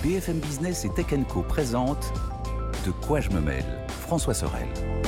BFM Business et Tech Co présente De quoi je me mêle, François Sorel.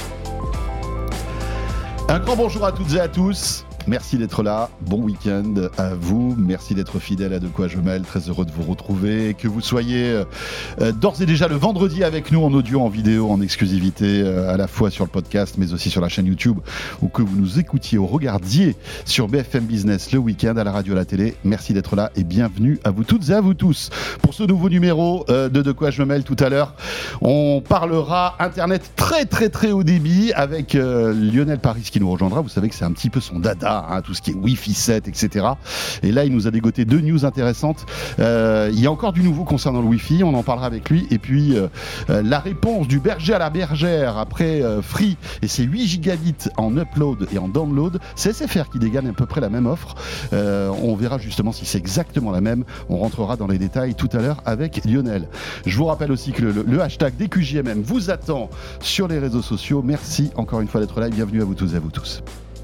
Un grand bonjour à toutes et à tous. Merci d'être là, bon week-end à vous, merci d'être fidèle à De quoi je mêle, très heureux de vous retrouver, que vous soyez d'ores et déjà le vendredi avec nous en audio, en vidéo, en exclusivité, à la fois sur le podcast mais aussi sur la chaîne YouTube, ou que vous nous écoutiez ou regardiez sur BFM Business le week-end, à la radio, à la télé. Merci d'être là et bienvenue à vous toutes et à vous tous. Pour ce nouveau numéro de quoi je me mêle tout à l'heure, on parlera Internet très haut débit avec Lionel Paris qui nous rejoindra. Vous savez que c'est un petit peu son dada. Tout ce qui est Wi-Fi 7, etc. Et là, il nous a dégoté 2 news intéressantes. Il y a encore du nouveau concernant le Wi-Fi, on en parlera avec lui. Et puis, la réponse du berger à la bergère après Free et ses 8 gigabits en upload et en download. C'est SFR qui dégaine à peu près la même offre. On verra justement si c'est exactement la même. On rentrera dans les détails tout à l'heure avec Lionel. Je vous rappelle aussi que le hashtag DQJMM vous attend sur les réseaux sociaux. Merci encore une fois d'être là et bienvenue à vous tous et à vous tous.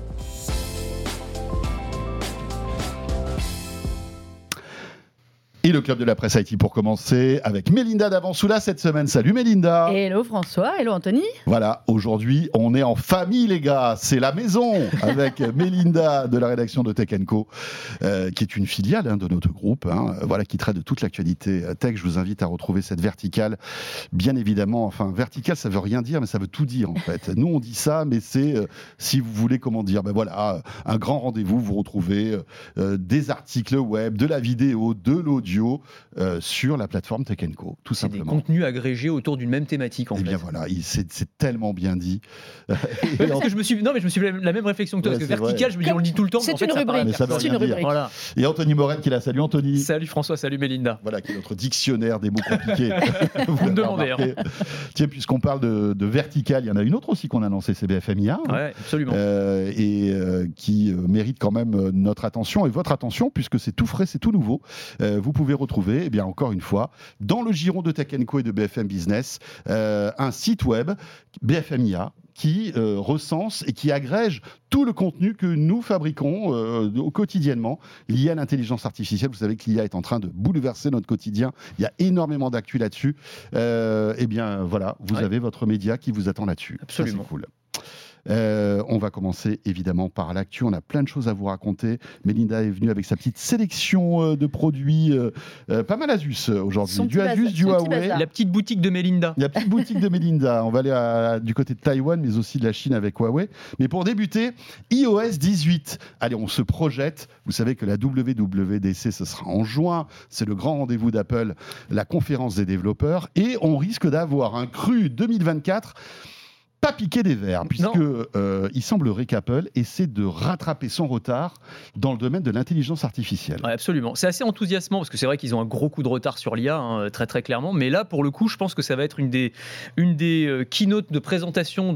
Et le club de la presse IT pour commencer avec Mélinda d'Avansoula cette semaine. Salut Mélinda. Hello François, hello Anthony. Voilà, aujourd'hui on est en famille les gars, c'est la maison avec Mélinda de la rédaction de Tech Co, qui est une filiale de notre groupe, voilà, qui traite de toute l'actualité tech. Je vous invite à retrouver cette verticale, bien évidemment. Enfin, verticale ça veut rien dire mais ça veut tout dire en fait. Nous on dit ça mais c'est, si vous voulez comment dire, voilà, un grand rendez-vous. Vous retrouvez des articles web, de la vidéo, de l'audio, sur la plateforme Tech Co, tout simplement. Des contenus agrégés autour d'une même thématique, en fait. Eh bien voilà, c'est tellement bien dit. Parce que je me suis fait la même réflexion que toi, parce que vertical, je me dis, on le dit tout le temps, c'est mais en fait, une rubrique. C'est une rubrique. Voilà. Et Anthony Morel qui est là. Salut Anthony. Salut François, salut Mélinda. Voilà, qui est notre dictionnaire des mots compliqués. Vous me demandez. Tiens, puisqu'on parle de vertical, il y en a une autre aussi qu'on a lancée, c'est BFM-IA. Ouais, absolument. Qui mérite quand même notre attention et votre attention, puisque c'est tout frais, c'est tout nouveau. Vous pouvez retrouver, eh bien, encore une fois, dans le giron de Tech Co et de BFM Business, un site web, BFM-IA, qui recense et qui agrège tout le contenu que nous fabriquons quotidiennement lié à l'intelligence artificielle. Vous savez que l'IA est en train de bouleverser notre quotidien. Il y a énormément d'actu là-dessus. Eh bien, voilà, vous avez votre média qui vous attend là-dessus. Absolument. Ça, c'est cool. On va commencer évidemment par l'actu. On a plein de choses à vous raconter. Mélinda est venue avec sa petite sélection de produits, pas mal Asus aujourd'hui. Du Asus, du Huawei. La petite boutique de Mélinda. La petite boutique de Mélinda. On va aller du côté de Taïwan, mais aussi de la Chine avec Huawei. Mais pour débuter, iOS 18. Allez, on se projette. Vous savez que la WWDC, ce sera en juin. C'est le grand rendez-vous d'Apple, la conférence des développeurs. Et on risque d'avoir un cru 2024 pas piqué des verres, puisque il semblerait qu'Apple essaie de rattraper son retard dans le domaine de l'intelligence artificielle. Ouais, absolument. C'est assez enthousiasmant, parce que c'est vrai qu'ils ont un gros coup de retard sur l'IA, très clairement, mais là, pour le coup, je pense que ça va être une des keynotes de présentation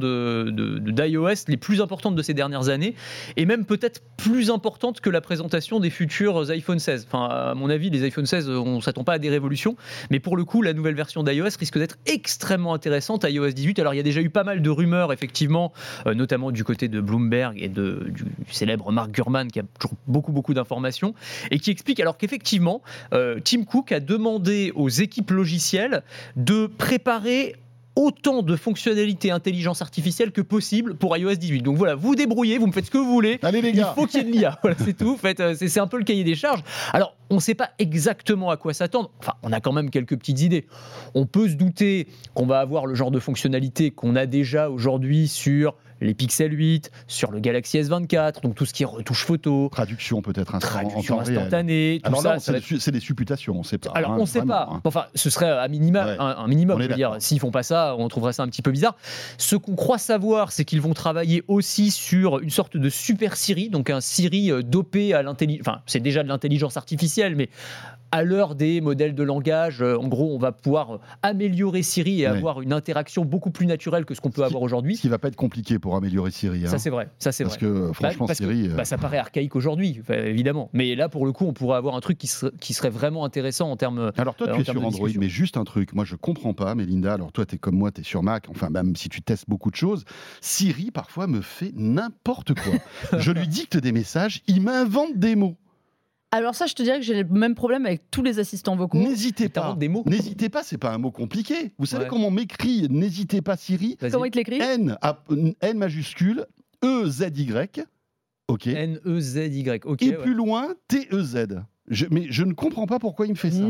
d'iOS les plus importantes de ces dernières années, et même peut-être plus importante que la présentation des futurs iPhone 16. Enfin, à mon avis, les iPhone 16, on ne s'attend pas à des révolutions, mais pour le coup, la nouvelle version d'iOS risque d'être extrêmement intéressante à iOS 18. Alors, il y a déjà eu pas mal de rumeurs, effectivement, notamment du côté de Bloomberg et du célèbre Mark Gurman, qui a toujours beaucoup d'informations, et qui explique alors qu'effectivement, Tim Cook a demandé aux équipes logicielles de préparer autant de fonctionnalités intelligence artificielle que possible pour iOS 18. Donc voilà, vous débrouillez, vous me faites ce que vous voulez. Allez les gars. Il faut qu'il y ait de l'IA. Voilà, c'est tout. C'est un peu le cahier des charges. Alors, on ne sait pas exactement à quoi s'attendre. Enfin, on a quand même quelques petites idées. On peut se douter qu'on va avoir le genre de fonctionnalité qu'on a déjà aujourd'hui sur les Pixel 8, sur le Galaxy S24, donc tout ce qui est retouche photo. Traduction peut-être traduction instantanée. Alors tout là, ça c'est des supputations, on ne sait pas. Alors, on ne sait pas. Enfin, ce serait un minimum. Je veux dire, s'ils ne font pas ça, on trouverait ça un petit peu bizarre. Ce qu'on croit savoir, c'est qu'ils vont travailler aussi sur une sorte de super Siri, donc un Siri dopé à l'intelligence. Enfin, c'est déjà de l'intelligence artificielle, mais à l'heure des modèles de langage, en gros, on va pouvoir améliorer Siri et avoir une interaction beaucoup plus naturelle que ce qu'on peut avoir aujourd'hui. Ce qui ne va pas être compliqué pour améliorer Siri. Ça, c'est vrai. Parce que, franchement, Siri... ça paraît archaïque aujourd'hui, évidemment. Mais là, pour le coup, on pourrait avoir un truc qui serait vraiment intéressant en termes. Alors, toi, tu es sur Android, mais juste un truc. Moi, je ne comprends pas, Mélinda. Alors, toi, tu es comme moi, tu es sur Mac. Enfin, même si tu testes beaucoup de choses, Siri, parfois, me fait n'importe quoi. Je lui dicte des messages, il m'invente des mots. Alors ça, je te dirais que j'ai le même problème avec tous les assistants vocaux. N'hésitez pas. T'inventes des mots. N'hésitez pas, c'est pas un mot compliqué. Vous savez Ouais. comment on m'écrit n'hésitez pas Siri? Vas-y. Comment il te l'écrit? N majuscule, E-Z-Y. OK. N-E-Z-Y. Ok. Et ouais. plus loin, T-E-Z. Mais je ne comprends pas pourquoi il me fait ça.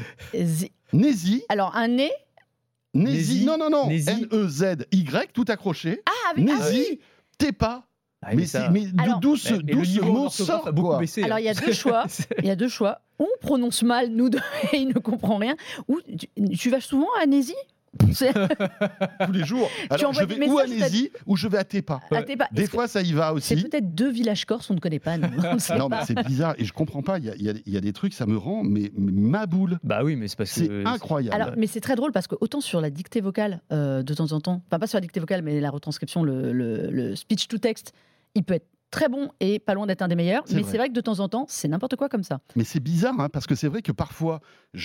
Nézi. Alors un nez. Nézi. Non. Nézi. N-E-Z-Y, tout accroché. Ah, avec Nézi. T'es pas. Ah, Mais ça- Alors- d'où ce Mais le niveau mot d'orthographe sort, a beaucoup quoi. baissé. Alors il y a deux choix. Il y a deux choix. On prononce mal, nous deux, et il ne comprend rien. Ou tu vas souvent à Nézi? Tous les jours. Alors envoies je des vais ou à messages, Nézi ou je vais à Tepa. Ah, t'es pas- Des est-ce que fois, ça y va c'est aussi. peut-être deux villages corses, on ne connaît pas. Nous. On ne sait Non, mais pas. c'est bizarre et je comprends pas. Il y a des trucs, ça me rend mais ma boule. Bah oui, mais c'est parce C'est que. incroyable. Alors, mais c'est très drôle parce que autant sur la dictée vocale, de temps en temps, enfin pas sur la dictée vocale, mais la retranscription, le speech to text, il peut être très bon et pas loin d'être un des meilleurs. C'est Mais vrai. c'est vrai que de temps en temps, c'est n'importe quoi comme ça. Mais c'est bizarre, hein, parce que c'est vrai que parfois,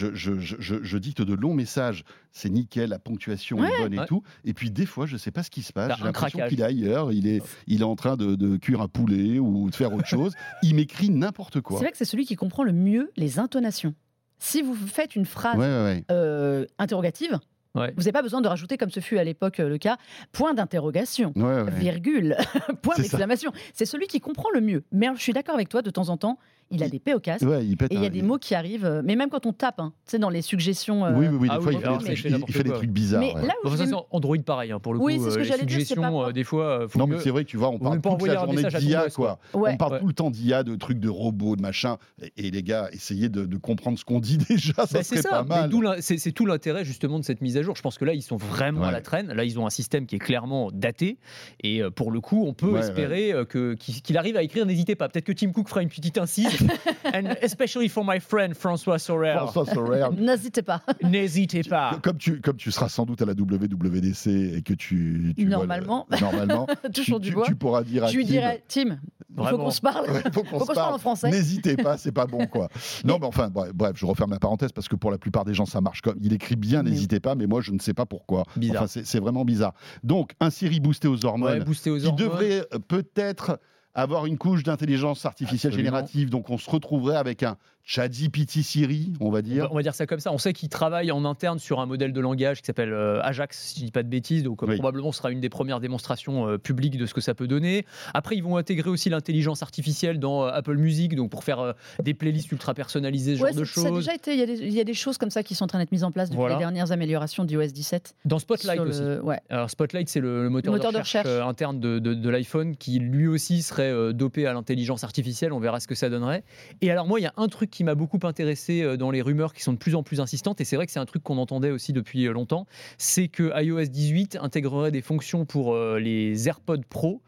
je dicte de longs messages, c'est nickel, la ponctuation est bonne et Ouais. tout. Et puis des fois, je sais pas ce qui se passe. T'as J'ai un l'impression craquage. qu'il est ailleurs, il est en train de cuire un poulet ou de faire autre chose. Il m'écrit n'importe quoi. C'est vrai que c'est celui qui comprend le mieux les intonations. Si vous faites une phrase Ouais. interrogative, Ouais. vous n'avez pas besoin de rajouter, comme ce fut à l'époque le cas, point d'interrogation. Ouais. Virgule, point C'est ça. d'exclamation. C'est celui qui comprend le mieux. Mais je suis d'accord avec toi, de temps en temps, il a des P au casque. Ouais, il pète Et il y a un- des mots qui arrivent, mais même quand on tape, hein, tu sais, dans les suggestions. Oui, des Ah fois, oui, il fait alors des ça, trucs- il fait il n'importe fait des quoi. trucs bizarres. Mais ouais. là où Bon, je ça, vais- c'est Android pareil, hein, pour le Oui, coup. c'est ce que les j'allais dire, c'est suggestions, pas- des fois, faut Non, mieux- mais c'est vrai que tu vois, on vaut parle même pas toute envoyer la un journée message à d'IA, Condos, quoi. Ouais. On parle Ouais. tout le temps d'IA, de trucs de robots, de machin. Et les gars, essayez de comprendre ce qu'on dit déjà, ça Bah, serait c'est ça, pas mal. mais c'est tout l'intérêt justement de cette mise à jour. Je pense que là, ils sont vraiment à la traîne. Là, ils ont un système qui est clairement daté. Et pour le coup, on peut Ouais, espérer qu'il arrive à écrire. N'hésitez pas. Peut-être que Tim Cook fera une petite incise. And especially for my friend François Sorel. François Sorel. N'hésitez pas. N'hésitez pas. Comme tu seras sans doute à la WWDC et que tu Normalement. normalement, Toujours du bois. tu pourras dire à Je lui Tim, dirais, Tim, il faut Vraiment. qu'on se parle. ouais, faut qu'on se parle en français. N'hésitez pas, c'est pas bon quoi. Non, mais enfin, bref, je referme la parenthèse parce que pour la plupart des gens, ça marche comme. Il écrit bien, Mais- n'hésitez pas, mais moi, je ne sais pas pourquoi. Bizarre. Enfin, c'est vraiment bizarre. Donc, un Siri boosté aux hormones Ouais, boosté aux qui hormones. devrait peut-être avoir une couche d'intelligence artificielle Absolument. générative. Donc, on se retrouverait avec un ChatGPT Siri, on va dire. On va dire ça comme ça. On sait qu'ils travaillent en interne sur un modèle de langage qui s'appelle Ajax, si je dis pas de bêtises. Donc Oui. probablement ce sera une des premières démonstrations publiques de ce que ça peut donner. Après, ils vont intégrer aussi l'intelligence artificielle dans Apple Music, donc pour faire des playlists ultra personnalisées, ce Ouais, genre de ça a choses. déjà été. Il y a des choses comme ça qui sont en train d'être mises en place depuis Voilà. les dernières améliorations d'iOS 17. Dans Spotlight Sur le- aussi. Ouais. Alors Spotlight, c'est le moteur, Le moteur de de recherche, recherche. interne de l'iPhone qui lui aussi serait dopé à l'intelligence artificielle. On verra ce que ça donnerait. Et alors moi, il y a un truc qui m'a beaucoup intéressé dans les rumeurs qui sont de plus en plus insistantes, et c'est vrai que c'est un truc qu'on entendait aussi depuis longtemps, c'est que iOS 18 intégrerait des fonctions pour les AirPods Pro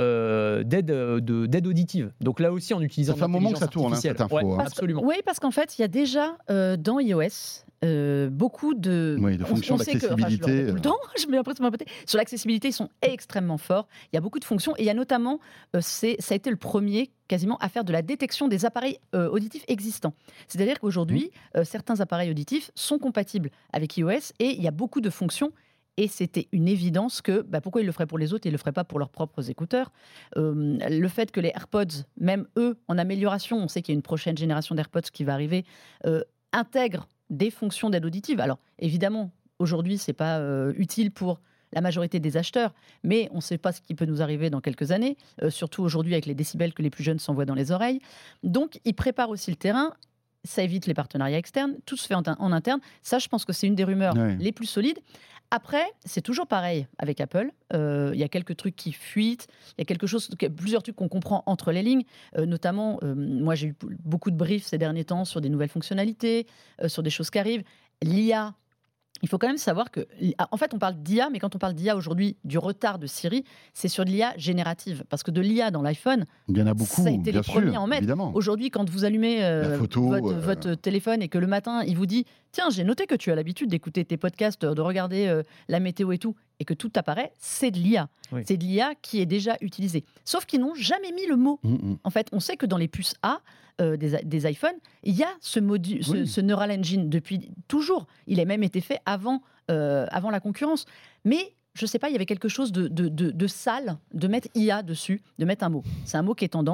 d'aide auditive. Donc là aussi en utilisant Ça fait un moment que ça tourne, hein, l'intelligence cette info, artificielle. Ouais, hein. absolument. Oui, parce qu'en fait, il y a déjà dans iOS beaucoup de, Oui, de fonctions sait que- je le d'accessibilité, répète tout le temps, je mets l'impression de me répéter. Sur l'accessibilité, ils sont extrêmement forts. Il y a beaucoup de fonctions et il y a notamment, ça a été le premier quasiment à faire de la détection des appareils auditifs existants. C'est-à-dire qu'aujourd'hui, certains appareils auditifs sont compatibles avec iOS et il y a beaucoup de fonctions. Et c'était une évidence que pourquoi ils le feraient pour les autres et ils ne le feraient pas pour leurs propres écouteurs. Le fait que les AirPods, même eux, en amélioration, on sait qu'il y a une prochaine génération d'AirPods qui va arriver, intègrent des fonctions d'aide auditive. Alors, évidemment, aujourd'hui, ce n'est pas utile pour la majorité des acheteurs, mais on ne sait pas ce qui peut nous arriver dans quelques années, surtout aujourd'hui avec les décibels que les plus jeunes s'envoient dans les oreilles. Donc, ils préparent aussi le terrain. Ça évite les partenariats externes. Tout se fait en interne. Ça, je pense que c'est une des rumeurs Ouais. les plus solides. Après, c'est toujours pareil avec Apple. Il y a quelques trucs qui fuitent. Il y a plusieurs trucs qu'on comprend entre les lignes. Notamment, moi, j'ai eu beaucoup de briefs ces derniers temps sur des nouvelles fonctionnalités, sur des choses qui arrivent. L'IA. Il faut quand même savoir que, en fait, on parle d'IA, mais quand on parle d'IA aujourd'hui, du retard de Siri, c'est sur de l'IA générative. Parce que de l'IA dans l'iPhone, Il y en a beaucoup, ça a été bien les premiers sûr, à en mettre. évidemment. Aujourd'hui, quand vous allumez photo, votre téléphone et que le matin, il vous dit « Tiens, j'ai noté que tu as l'habitude d'écouter tes podcasts, de regarder la météo et tout », et que tout apparaît, c'est de l'IA. Oui. C'est de l'IA qui est déjà utilisée. Sauf qu'ils n'ont jamais mis le mot. En fait, on sait que dans les puces A des iPhones, il y a ce Neural Engine depuis toujours. Il a même été fait avant la concurrence. Mais je ne sais pas, il y avait quelque chose de sale de mettre IA dessus, de mettre un mot. C'est un mot qui est tendance.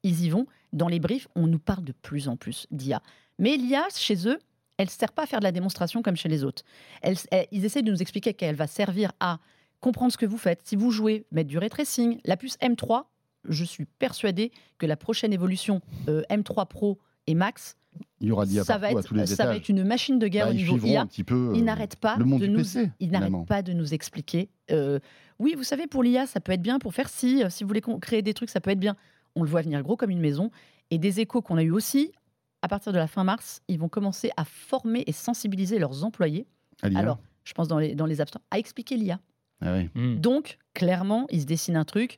ils y vont. Dans les briefs, on nous parle de plus en plus d'IA. Mais l'IA, chez eux, elle ne sert pas à faire de la démonstration comme chez les autres. Ils essaient de nous expliquer qu'elle va servir à comprendre ce que vous faites. Si vous jouez, mettre du ray tracing. La puce M3, je suis persuadée que la prochaine évolution M3 Pro et Max, Il y aura d'IA ça partout, à tous les ça va étages. être une machine de guerre au Ils niveau suivront IA. un petit peu Ils n'arrêtent pas le monde de du nous, PC, ils finalement. n'arrêtent pas de nous expliquer. Oui, vous savez, pour l'IA, ça peut être bien pour faire si vous voulez créer des trucs, ça peut être bien. On le voit venir gros comme une maison. Et des échos qu'on a eu aussi, à partir de la fin mars, ils vont commencer à former et sensibiliser leurs employés. À l'IA. Alors, je pense dans les App Store, à expliquer l'IA. Ah oui. Donc, clairement, ils se dessinent un truc.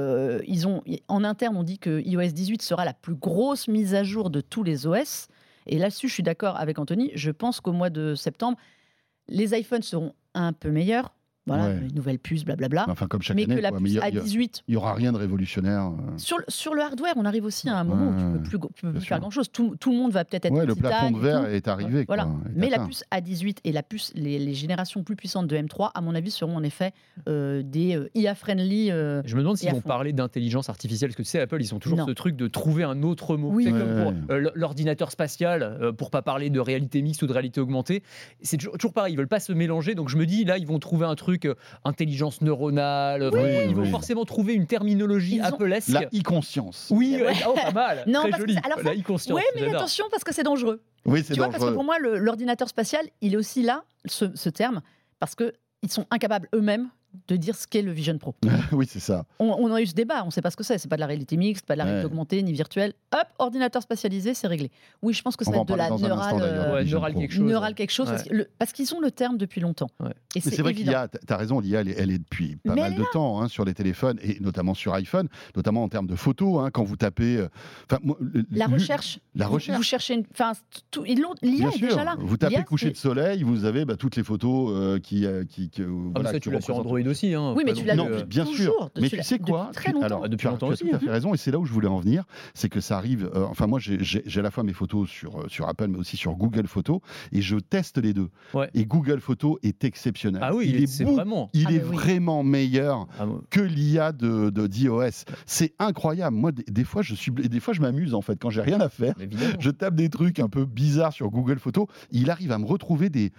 En interne, on dit que iOS 18 sera la plus grosse mise à jour de tous les OS. Et là-dessus, je suis d'accord avec Anthony. Je pense qu'au mois de septembre, les iPhones seront un peu meilleurs. Voilà, Ouais. une nouvelle puce, blablabla. Enfin, comme chaque Mais année. que la quoi. Mais puce il y a- à il y a- 18, il y aura rien de révolutionnaire. sur le hardware, on arrive aussi à un moment où tu peux plus bien faire sûr. grand-chose. Tout le monde va peut-être être Ouais, en le plafond titane de et verre tout. est arrivé. Voilà. quoi, est Mais la atteint. puce A18 et les générations plus puissantes de M3, à mon avis, seront en effet des IA-friendly. Je me demande s'ils et à vont fond. parler d'intelligence artificielle, parce que tu sais, Apple, ils ont toujours Non. ce truc de trouver un autre mot. Oui. C'est comme Ouais. pour l'ordinateur spatial, pour pas parler de réalité mixte ou de réalité augmentée. C'est toujours pareil, ils veulent pas se mélanger. Donc je me dis, là, ils vont trouver un truc, intelligence neuronale. Ils vont oui. forcément trouver une terminologie Ils ont- Apple-esque. La e-conscience. Oui, Ouais. oh, pas mal. Non, Très parce que joli. c'est- alors ça- La e-conscience. Oui, mais j'adore. attention, parce que c'est dangereux. Oui, c'est Tu vois, parce que dangereux. pour moi, l'ordinateur spatial, il est aussi là, ce terme, parce qu'ils sont incapables eux-mêmes de dire ce qu'est le Vision Pro. Oui, c'est ça. On a eu ce débat, on ne sait pas ce que c'est pas de la réalité mixte, pas de la réalité Ouais. augmentée, ni virtuelle. Hop, ordinateur spatialisé, c'est réglé. Oui, je pense que ça On va va en être de la parler dans un instant, neurale, d'ailleurs. Ouais, Vision neural Pro. quelque chose. neurale quelque chose, Ouais. parce qu'ils ont le terme depuis longtemps. Ouais. Et Mais c'est vrai qu'il y évident. a, tu as raison, l'IA, elle est depuis pas Mais mal elle de est là. temps sur les téléphones, et notamment sur iPhone, notamment en termes de photos, quand vous tapez... La recherche. La Vous recherche. cherchez une. Enfin, l'IA Bien est sûr, déjà là. vous tapez L'IA, coucher de c'est- soleil, vous avez toutes les photos qui Ah, mais voilà, ça, qui tu l'as sur représentent- Android aussi. Hein, Oui, mais pas tu non l'as plus, Non, depuis bien sûr. toujours, Mais depuis tu sais quoi depuis très longtemps. Alors, Depuis tu as longtemps tu as aussi, tout à fait hein. raison, et c'est là où je voulais en venir, c'est que ça arrive. Enfin, moi, j'ai à la fois mes photos sur Apple, mais aussi sur Google Photos, et je teste les deux. Ouais. Et Google Photos est exceptionnel. Ah oui, c'est vraiment. Il Ah, est mais oui. vraiment meilleur Ah, moi- que l'IA d'iOS. C'est incroyable. Moi, des fois, je m'amuse en fait quand j'ai rien à faire. évidemment. Je tape des trucs un peu bizarres sur Google Photos. Il arrive à me retrouver des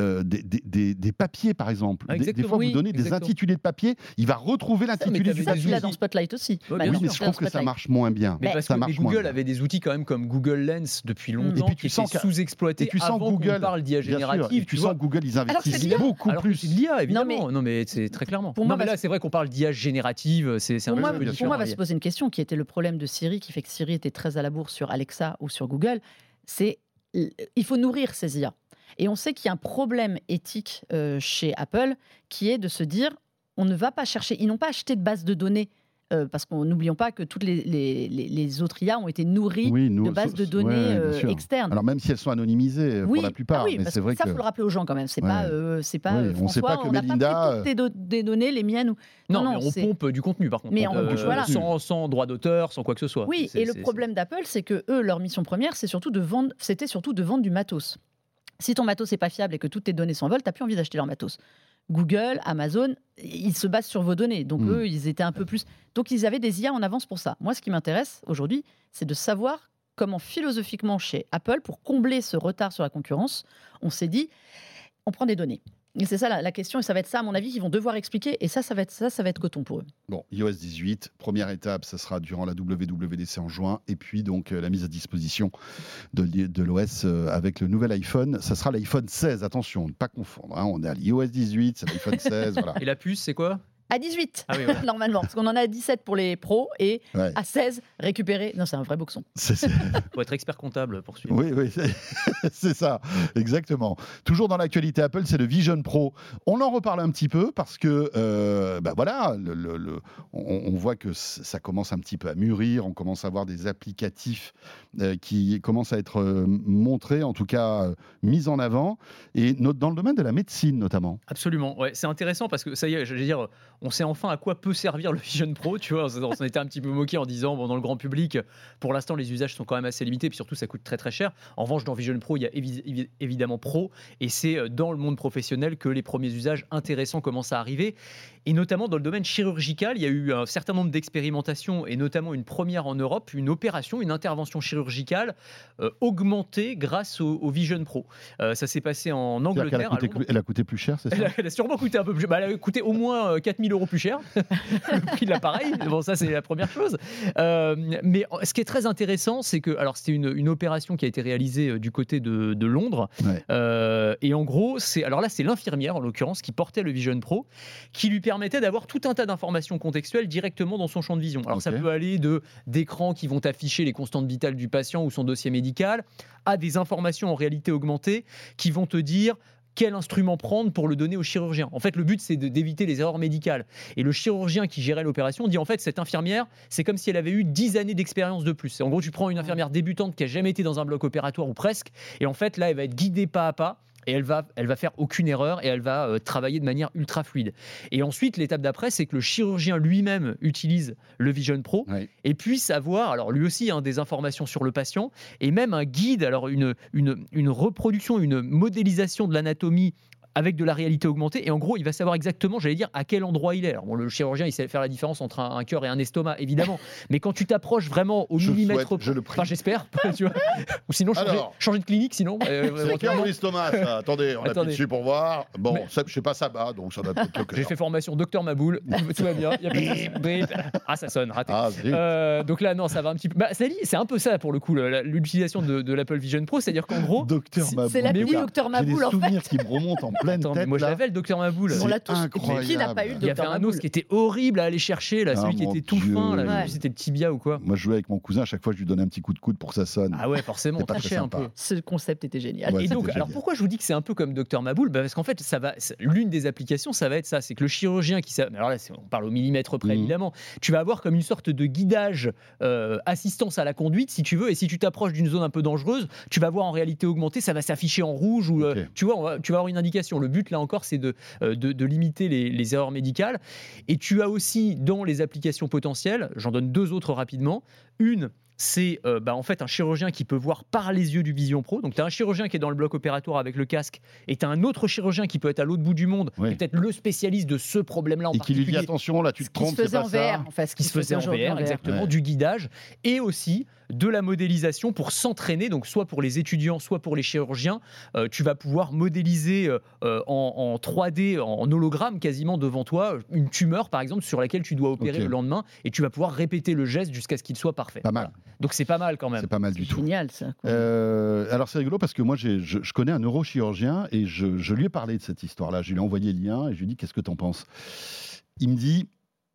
papiers, par exemple. Ah, Des exactement. fois, Oui, vous donnez des exactement. intitulés de papier. Il va retrouver mais l'intitulé t'avais du Ça, des tu papier. l'as outils. dans Spotlight aussi. Ouais, bien Bah Oui, non, mais tu je l'as dans trouve que ça Spotlight. marche moins bien. Mais parce ça que marche Google moins bien. avait des outils quand même comme Google Lens depuis longtemps, puis tu qui sens étaient que- sous-exploités et tu sens avant Google, qu'on parle d'IA Bien sûr. générative. Et tu sens que Google, ils Alors que investissent c'est bien. beaucoup Alors que plus. c'est de l'IA, évidemment. mais- Non, mais c'est très clairement. Pour non, moi, mais là, parce- c'est vrai qu'on parle d'IA générative. C'est un Pour moi, peu bien pour différent. moi, va se poser une question qui était le problème de Siri, qui fait que Siri était très à la bourre sur Alexa ou sur Google. C'est il faut nourrir ces IA. Et on sait qu'il y a un problème éthique chez Apple qui est de se dire on ne va pas chercher. Ils n'ont pas acheté de base de données parce qu'on n'oublions pas que toutes les autres IA ont été nourries Oui, nous, de bases de ouais, données bien sûr. externes. Alors même si elles sont anonymisées Oui, pour la plupart, ah oui, mais parce c'est vrai ça, que faut le rappeler aux gens quand même. C'est Ouais. pas, Oui, on sait pas François, que on n'a Melinda, pas pris toutes des données, les miennes. Non, Non, mais on c'est- pompe du contenu, par contre. Mais voilà. Sans droit d'auteur, sans quoi que ce soit. Oui, C'est- et le c'est- problème d'Apple, c'est que eux, leur mission première, c'était surtout de vendre du matos. Si ton matos n'est pas fiable et que toutes tes données s'envolent, tu n'as plus envie d'acheter leur matos. Google, Amazon, ils se basent sur vos données. Donc eux, ils étaient un peu plus... Donc ils avaient des IA en avance pour ça. Moi, ce qui m'intéresse aujourd'hui, c'est de savoir comment philosophiquement chez Apple, pour combler ce retard sur la concurrence, on s'est dit, on prend des données. Et c'est ça la question, et ça va être ça, à mon avis, qu'ils vont devoir expliquer. Et ça va être coton pour eux. Bon, iOS 18, première étape, ça sera durant la WWDC en juin, et puis donc la mise à disposition de l'OS avec le nouvel iPhone. Ça sera l'iPhone 16, attention, ne pas confondre. On est à l'iOS 18, c'est l'iPhone 16, voilà. Et la puce, c'est quoi? À 18, Ah oui, voilà. normalement. Parce qu'on en a à 17 pour les pros, et Ouais. à 16, récupéré. Non, c'est un vrai boxon. C'est- Faut être expert comptable pour suivre. Oui, c'est ça, exactement. Toujours dans l'actualité Apple, c'est le Vision Pro. On en reparle un petit peu parce que, voilà, on voit que ça commence un petit peu à mûrir. On commence à voir des applicatifs qui commencent à être montrés, en tout cas mis en avant, et dans le domaine de la médecine notamment. Absolument, ouais, c'est intéressant parce que ça y est, je veux dire, on sait enfin à quoi peut servir le Vision Pro. Tu vois, on s'en était un petit peu moqué en disant, bon, dans le grand public, pour l'instant, les usages sont quand même assez limités, puis surtout, ça coûte très très cher. En revanche, dans Vision Pro, il y a évidemment Pro, et c'est dans le monde professionnel que les premiers usages intéressants commencent à arriver. Et notamment dans le domaine chirurgical, il y a eu un certain nombre d'expérimentations, et notamment une première en Europe, une opération, une intervention chirurgicale augmentée grâce au Vision Pro. Ça s'est passé en Angleterre. Elle a coûté plus cher, c'est ça? Elle a sûrement coûté un peu plus cher. Elle a coûté au moins 4 000 € plus cher, le prix de l'appareil. Bon, ça, c'est la première chose. Mais ce qui est très intéressant, c'est que, alors, c'était une opération qui a été réalisée du côté de Londres. Ouais. Et en gros, alors là, c'est l'infirmière, en l'occurrence, qui portait le Vision Pro, qui lui permettait d'avoir tout un tas d'informations contextuelles directement dans son champ de vision. Alors, ça peut aller d'écrans qui vont afficher les constantes vitales du patient ou son dossier médical, à des informations en réalité augmentée qui vont te dire quel instrument prendre pour le donner au chirurgien. En fait, le but, c'est d'éviter les erreurs médicales. Et le chirurgien qui gérait l'opération dit, en fait, cette infirmière, c'est comme si elle avait eu 10 années d'expérience de plus. En gros, tu prends une infirmière débutante qui n'a jamais été dans un bloc opératoire ou presque, et en fait, là, elle va être guidée pas à pas, et elle va faire aucune erreur, et elle va travailler de manière ultra fluide. Et ensuite, l'étape d'après, c'est que le chirurgien lui-même utilise le Vision Pro, et puisse avoir, alors lui aussi, des informations sur le patient, et même un guide, alors une reproduction, une modélisation de l'anatomie avec de la réalité augmentée, et en gros, il va savoir exactement, j'allais dire, à quel endroit il est. Alors, bon, le chirurgien, il sait faire la différence entre un cœur et un estomac, évidemment, mais quand tu t'approches vraiment au millimètre, enfin, j'espère, tu vois, ou sinon changer de clinique, sinon. C'est le cœur ou l'estomac, ça. Attendez, on appuie dessus pour voir. Bon, ça, je sais pas, ça bat, donc ça va peut-être le cœur. J'ai fait formation Docteur Maboul, tout va bien. Ça sonne, raté. Donc là, non, ça va un petit peu. C'est un peu ça pour le coup, l'utilisation de l'Apple Vision Pro, c'est-à-dire qu'en gros, Docteur Maboul. C'est l'appli Docteur Maboul, en fait. J'ai des souvenirs qui me remontent en pleine tête. Moi, je l'avais, le Docteur Maboul. On l'a tous. Incroyable. Qui n'a pas eu le Docteur Maboul? Il y avait un os qui était horrible à aller chercher, là, celui qui était tout fin, là, je sais plus si c'était le tibia ou quoi. Moi, je jouais avec mon cousin, à chaque fois, je lui donnais un petit coup de coude pour que ça sonne. Ah ouais, forcément, tâchait un peu. Ce concept était génial. Ouais, et donc, alors pourquoi je vous dis que c'est un peu comme Docteur Maboul? Parce qu'en fait, l'une des applications, ça va être ça, c'est que le chirurgien alors là, on parle au millimètre près, évidemment, tu vas avoir comme une sorte de guidage, assistance à la conduite, si tu veux, et si tu t'approches d'une zone un peu dangereuse, tu vas voir en réalité augmentée, ça va s'afficher en rouge, ou tu vois, tu vas avoir une indication. Le but, là encore, c'est de limiter les erreurs médicales. Et tu as aussi, dans les applications potentielles, j'en donne 2 autres rapidement. Une, c'est en fait un chirurgien qui peut voir par les yeux du Vision Pro. Donc tu as un chirurgien qui est dans le bloc opératoire avec le casque, et tu as un autre chirurgien qui peut être à l'autre bout du monde, qui est peut-être le spécialiste de ce problème-là en particulier. Et qui lui dit attention, là tu te trompes, c'est pas ça. Ce qui se faisait en VR, exactement, du guidage, et aussi de la modélisation pour s'entraîner, donc soit pour les étudiants, soit pour les chirurgiens. Tu vas pouvoir modéliser en 3D, en hologramme quasiment devant toi, une tumeur par exemple sur laquelle tu dois opérer le lendemain, et tu vas pouvoir répéter le geste jusqu'à ce qu'il soit parfait. Pas mal. Voilà. Donc c'est pas mal quand même. C'est pas mal du tout. Génial ça. Alors c'est rigolo parce que moi je connais un neurochirurgien, et je lui ai parlé de cette histoire-là. Je lui ai envoyé le lien et je lui ai dit qu'est-ce que t'en penses. Il me dit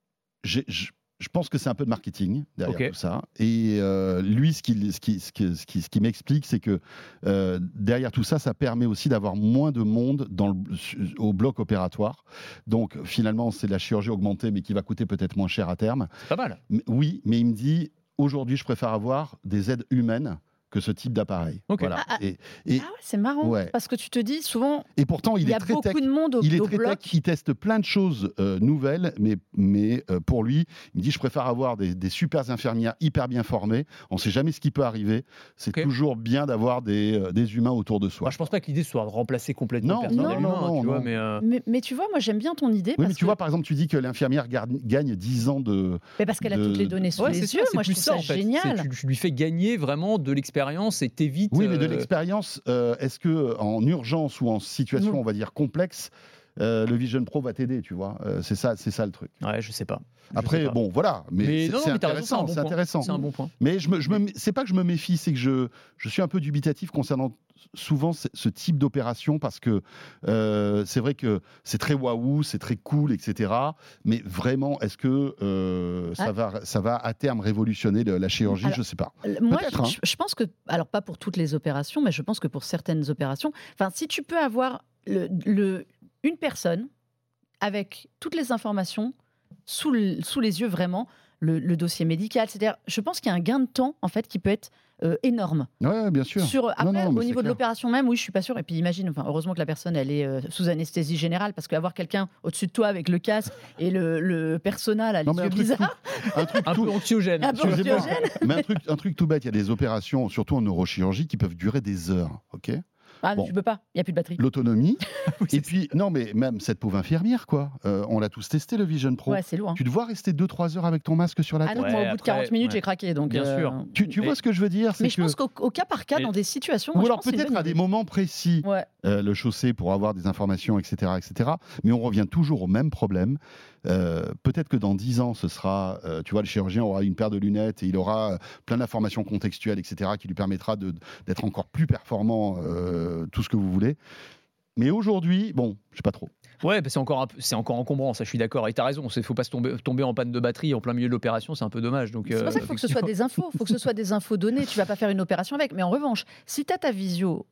je pense que c'est un peu de marketing derrière tout ça. Et lui, ce qui m'explique, c'est que derrière tout ça, ça permet aussi d'avoir moins de monde au bloc opératoire. Donc finalement, c'est de la chirurgie augmentée, mais qui va coûter peut-être moins cher à terme. C'est pas mal. Oui, mais il me dit, aujourd'hui, je préfère avoir des aides humaines que ce type d'appareil. Voilà. C'est marrant, parce que tu te dis souvent, et pourtant, il y a beaucoup de monde au bloc. Il teste plein de choses nouvelles, mais pour lui, il me dit, je préfère avoir des super infirmières hyper bien formées. On ne sait jamais ce qui peut arriver. C'est toujours bien d'avoir des humains autour de soi. Moi, je ne pense pas que l'idée soit de remplacer complètement le personnel humain. Mais tu vois, moi j'aime bien ton idée. Oui, mais tu vois, par exemple, tu dis que l'infirmière gagne 10 ans de... Mais parce qu'elle a toutes les données sous les yeux. Moi, je trouve ça génial. Tu lui fais gagner vraiment de l'expérience et t'évites... Oui, mais de l'expérience, est-ce que en urgence ou en situation, on va dire, complexe, le Vision Pro va t'aider, tu vois. C'est ça le truc. Ouais, je sais pas. Après, bon, voilà. Mais c'est intéressant. C'est intéressant. C'est un bon point. Mais c'est pas que je me méfie, c'est que je suis un peu dubitatif concernant souvent ce type d'opération, parce que c'est vrai que c'est très waouh, c'est très cool, etc. Mais vraiment, est-ce que ça va à terme révolutionner la chirurgie? Je sais pas. Moi, je pense que, alors pas pour toutes les opérations, mais je pense que pour certaines opérations, enfin, si tu peux avoir une personne avec toutes les informations sous les yeux, vraiment, le dossier médical. C'est-à-dire, je pense qu'il y a un gain de temps en fait qui peut être énorme. Ouais, bien sûr. Après, mais au c'est niveau de clair. l'opération même, oui, je suis pas sûre. Et puis imagine, heureusement que la personne elle est sous anesthésie générale, parce qu'avoir quelqu'un au-dessus de toi avec le casque et le persona, là, les Non, mais yeux un truc bizarres, Un peu anxiogène. Un peu Excusez-moi, anxiogène. mais un truc tout bête, il y a des opérations, surtout en neurochirurgie, qui peuvent durer des heures, ok ? Bon. tu peux pas. Il y a plus de batterie. L'autonomie, Oui, et puis, non, mais même cette pauvre infirmière, quoi. On l'a tous testé, le Vision Pro. Ouais, c'est lourd. Hein. Tu te vois rester 2-3 heures avec ton masque sur la Ah tête. non, moi, au bout de après, 40 minutes, ouais. j'ai craqué. Donc, Bien sûr. Tu vois ce que je veux dire? Mais C'est je pense que... qu'au cas par cas, Mais- dans des situations. Ou moi, je alors pense que c'est une peut-être bonne à des idée. moments précis, Ouais. le chausser pour avoir des informations, etc., etc. Mais on revient toujours au même problème. Peut-être que dans 10 ans, ce sera, tu vois, le chirurgien aura une paire de lunettes et il aura plein d'informations contextuelles, etc., qui lui permettra d'être encore plus performant, tout ce que vous voulez. Mais aujourd'hui, bon, je sais pas trop. Ouais, bah, c'est encore encombrant, ça je suis d'accord. Et t'as raison, il faut pas se tomber en panne de batterie en plein milieu de l'opération, c'est un peu dommage. Donc, C'est pour ça qu'il faut que ce soit des infos, il faut que ce soit des infos données. Tu vas pas faire une opération avec. Mais en revanche, si tu as ta visio,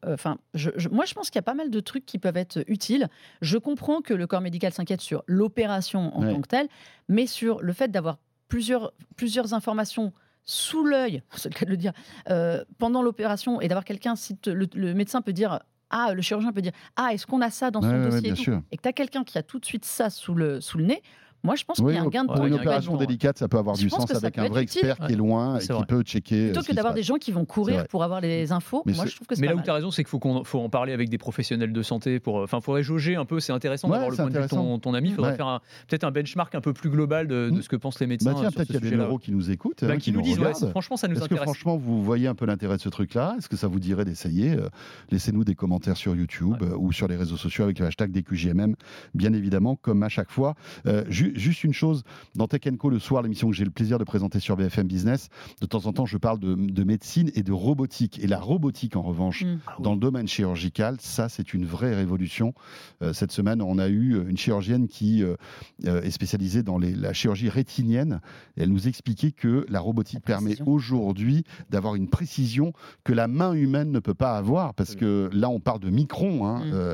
moi je pense qu'il y a pas mal de trucs qui peuvent être utiles. Je comprends que le corps médical s'inquiète sur l'opération en Ouais. tant que telle, mais sur le fait d'avoir plusieurs informations sous l'œil, c'est le cas de le dire, pendant l'opération, et d'avoir quelqu'un, si le médecin peut dire, le chirurgien peut dire, est-ce qu'on a ça dans son Ouais, dossier bien et tout, sûr. et que tu as quelqu'un qui a tout de suite ça sous le nez, moi je pense qu'il y a un gain de pour temps. une il y a un gain de opération temps, ouais. délicate, ça peut avoir Je du pense sens que ça avec peut un être vrai utile. expert qui est loin et C'est qui vrai. peut checker. Plutôt ce que qui d'avoir se des passe. gens qui vont C'est courir vrai. pour avoir les infos, Mais moi c'est- je trouve que c'est Mais pas là où mal. tu as raison, c'est qu'il faut en parler avec des professionnels de santé. Faudrait jauger un peu, c'est intéressant Ouais, d'avoir le c'est point de vue de intéressant. ton ami. Il faudrait Ouais. faire peut-être un benchmark un peu plus global de ce que pensent les médecins. Bah tiens, sur peut-être ce qu'il y a des sujet-là. neuros qui nous écoutent, Bah, qui nous disent, regardent. franchement, ça nous Est-ce que intéresse. franchement, vous voyez un peu l'intérêt de ce truc-là? Est-ce que ça vous dirait d'essayer? Laissez-nous des commentaires sur YouTube ou sur les réseaux sociaux avec le hashtag DQJMM, bien évidemment, comme à chaque fois. Juste une chose, dans Tech & Co, le soir, l'émission que j'ai le plaisir de présenter sur BFM Business, de temps en temps, je parle de médecine et de robotique. Et la robotique, en revanche, dans le domaine chirurgical, ça, c'est une vraie révolution. Cette semaine, on a eu une chirurgienne qui est spécialisée dans la chirurgie rétinienne. Et elle nous expliquait que la robotique permet aujourd'hui d'avoir une précision que la main humaine ne peut pas avoir, parce que là, on parle de microns.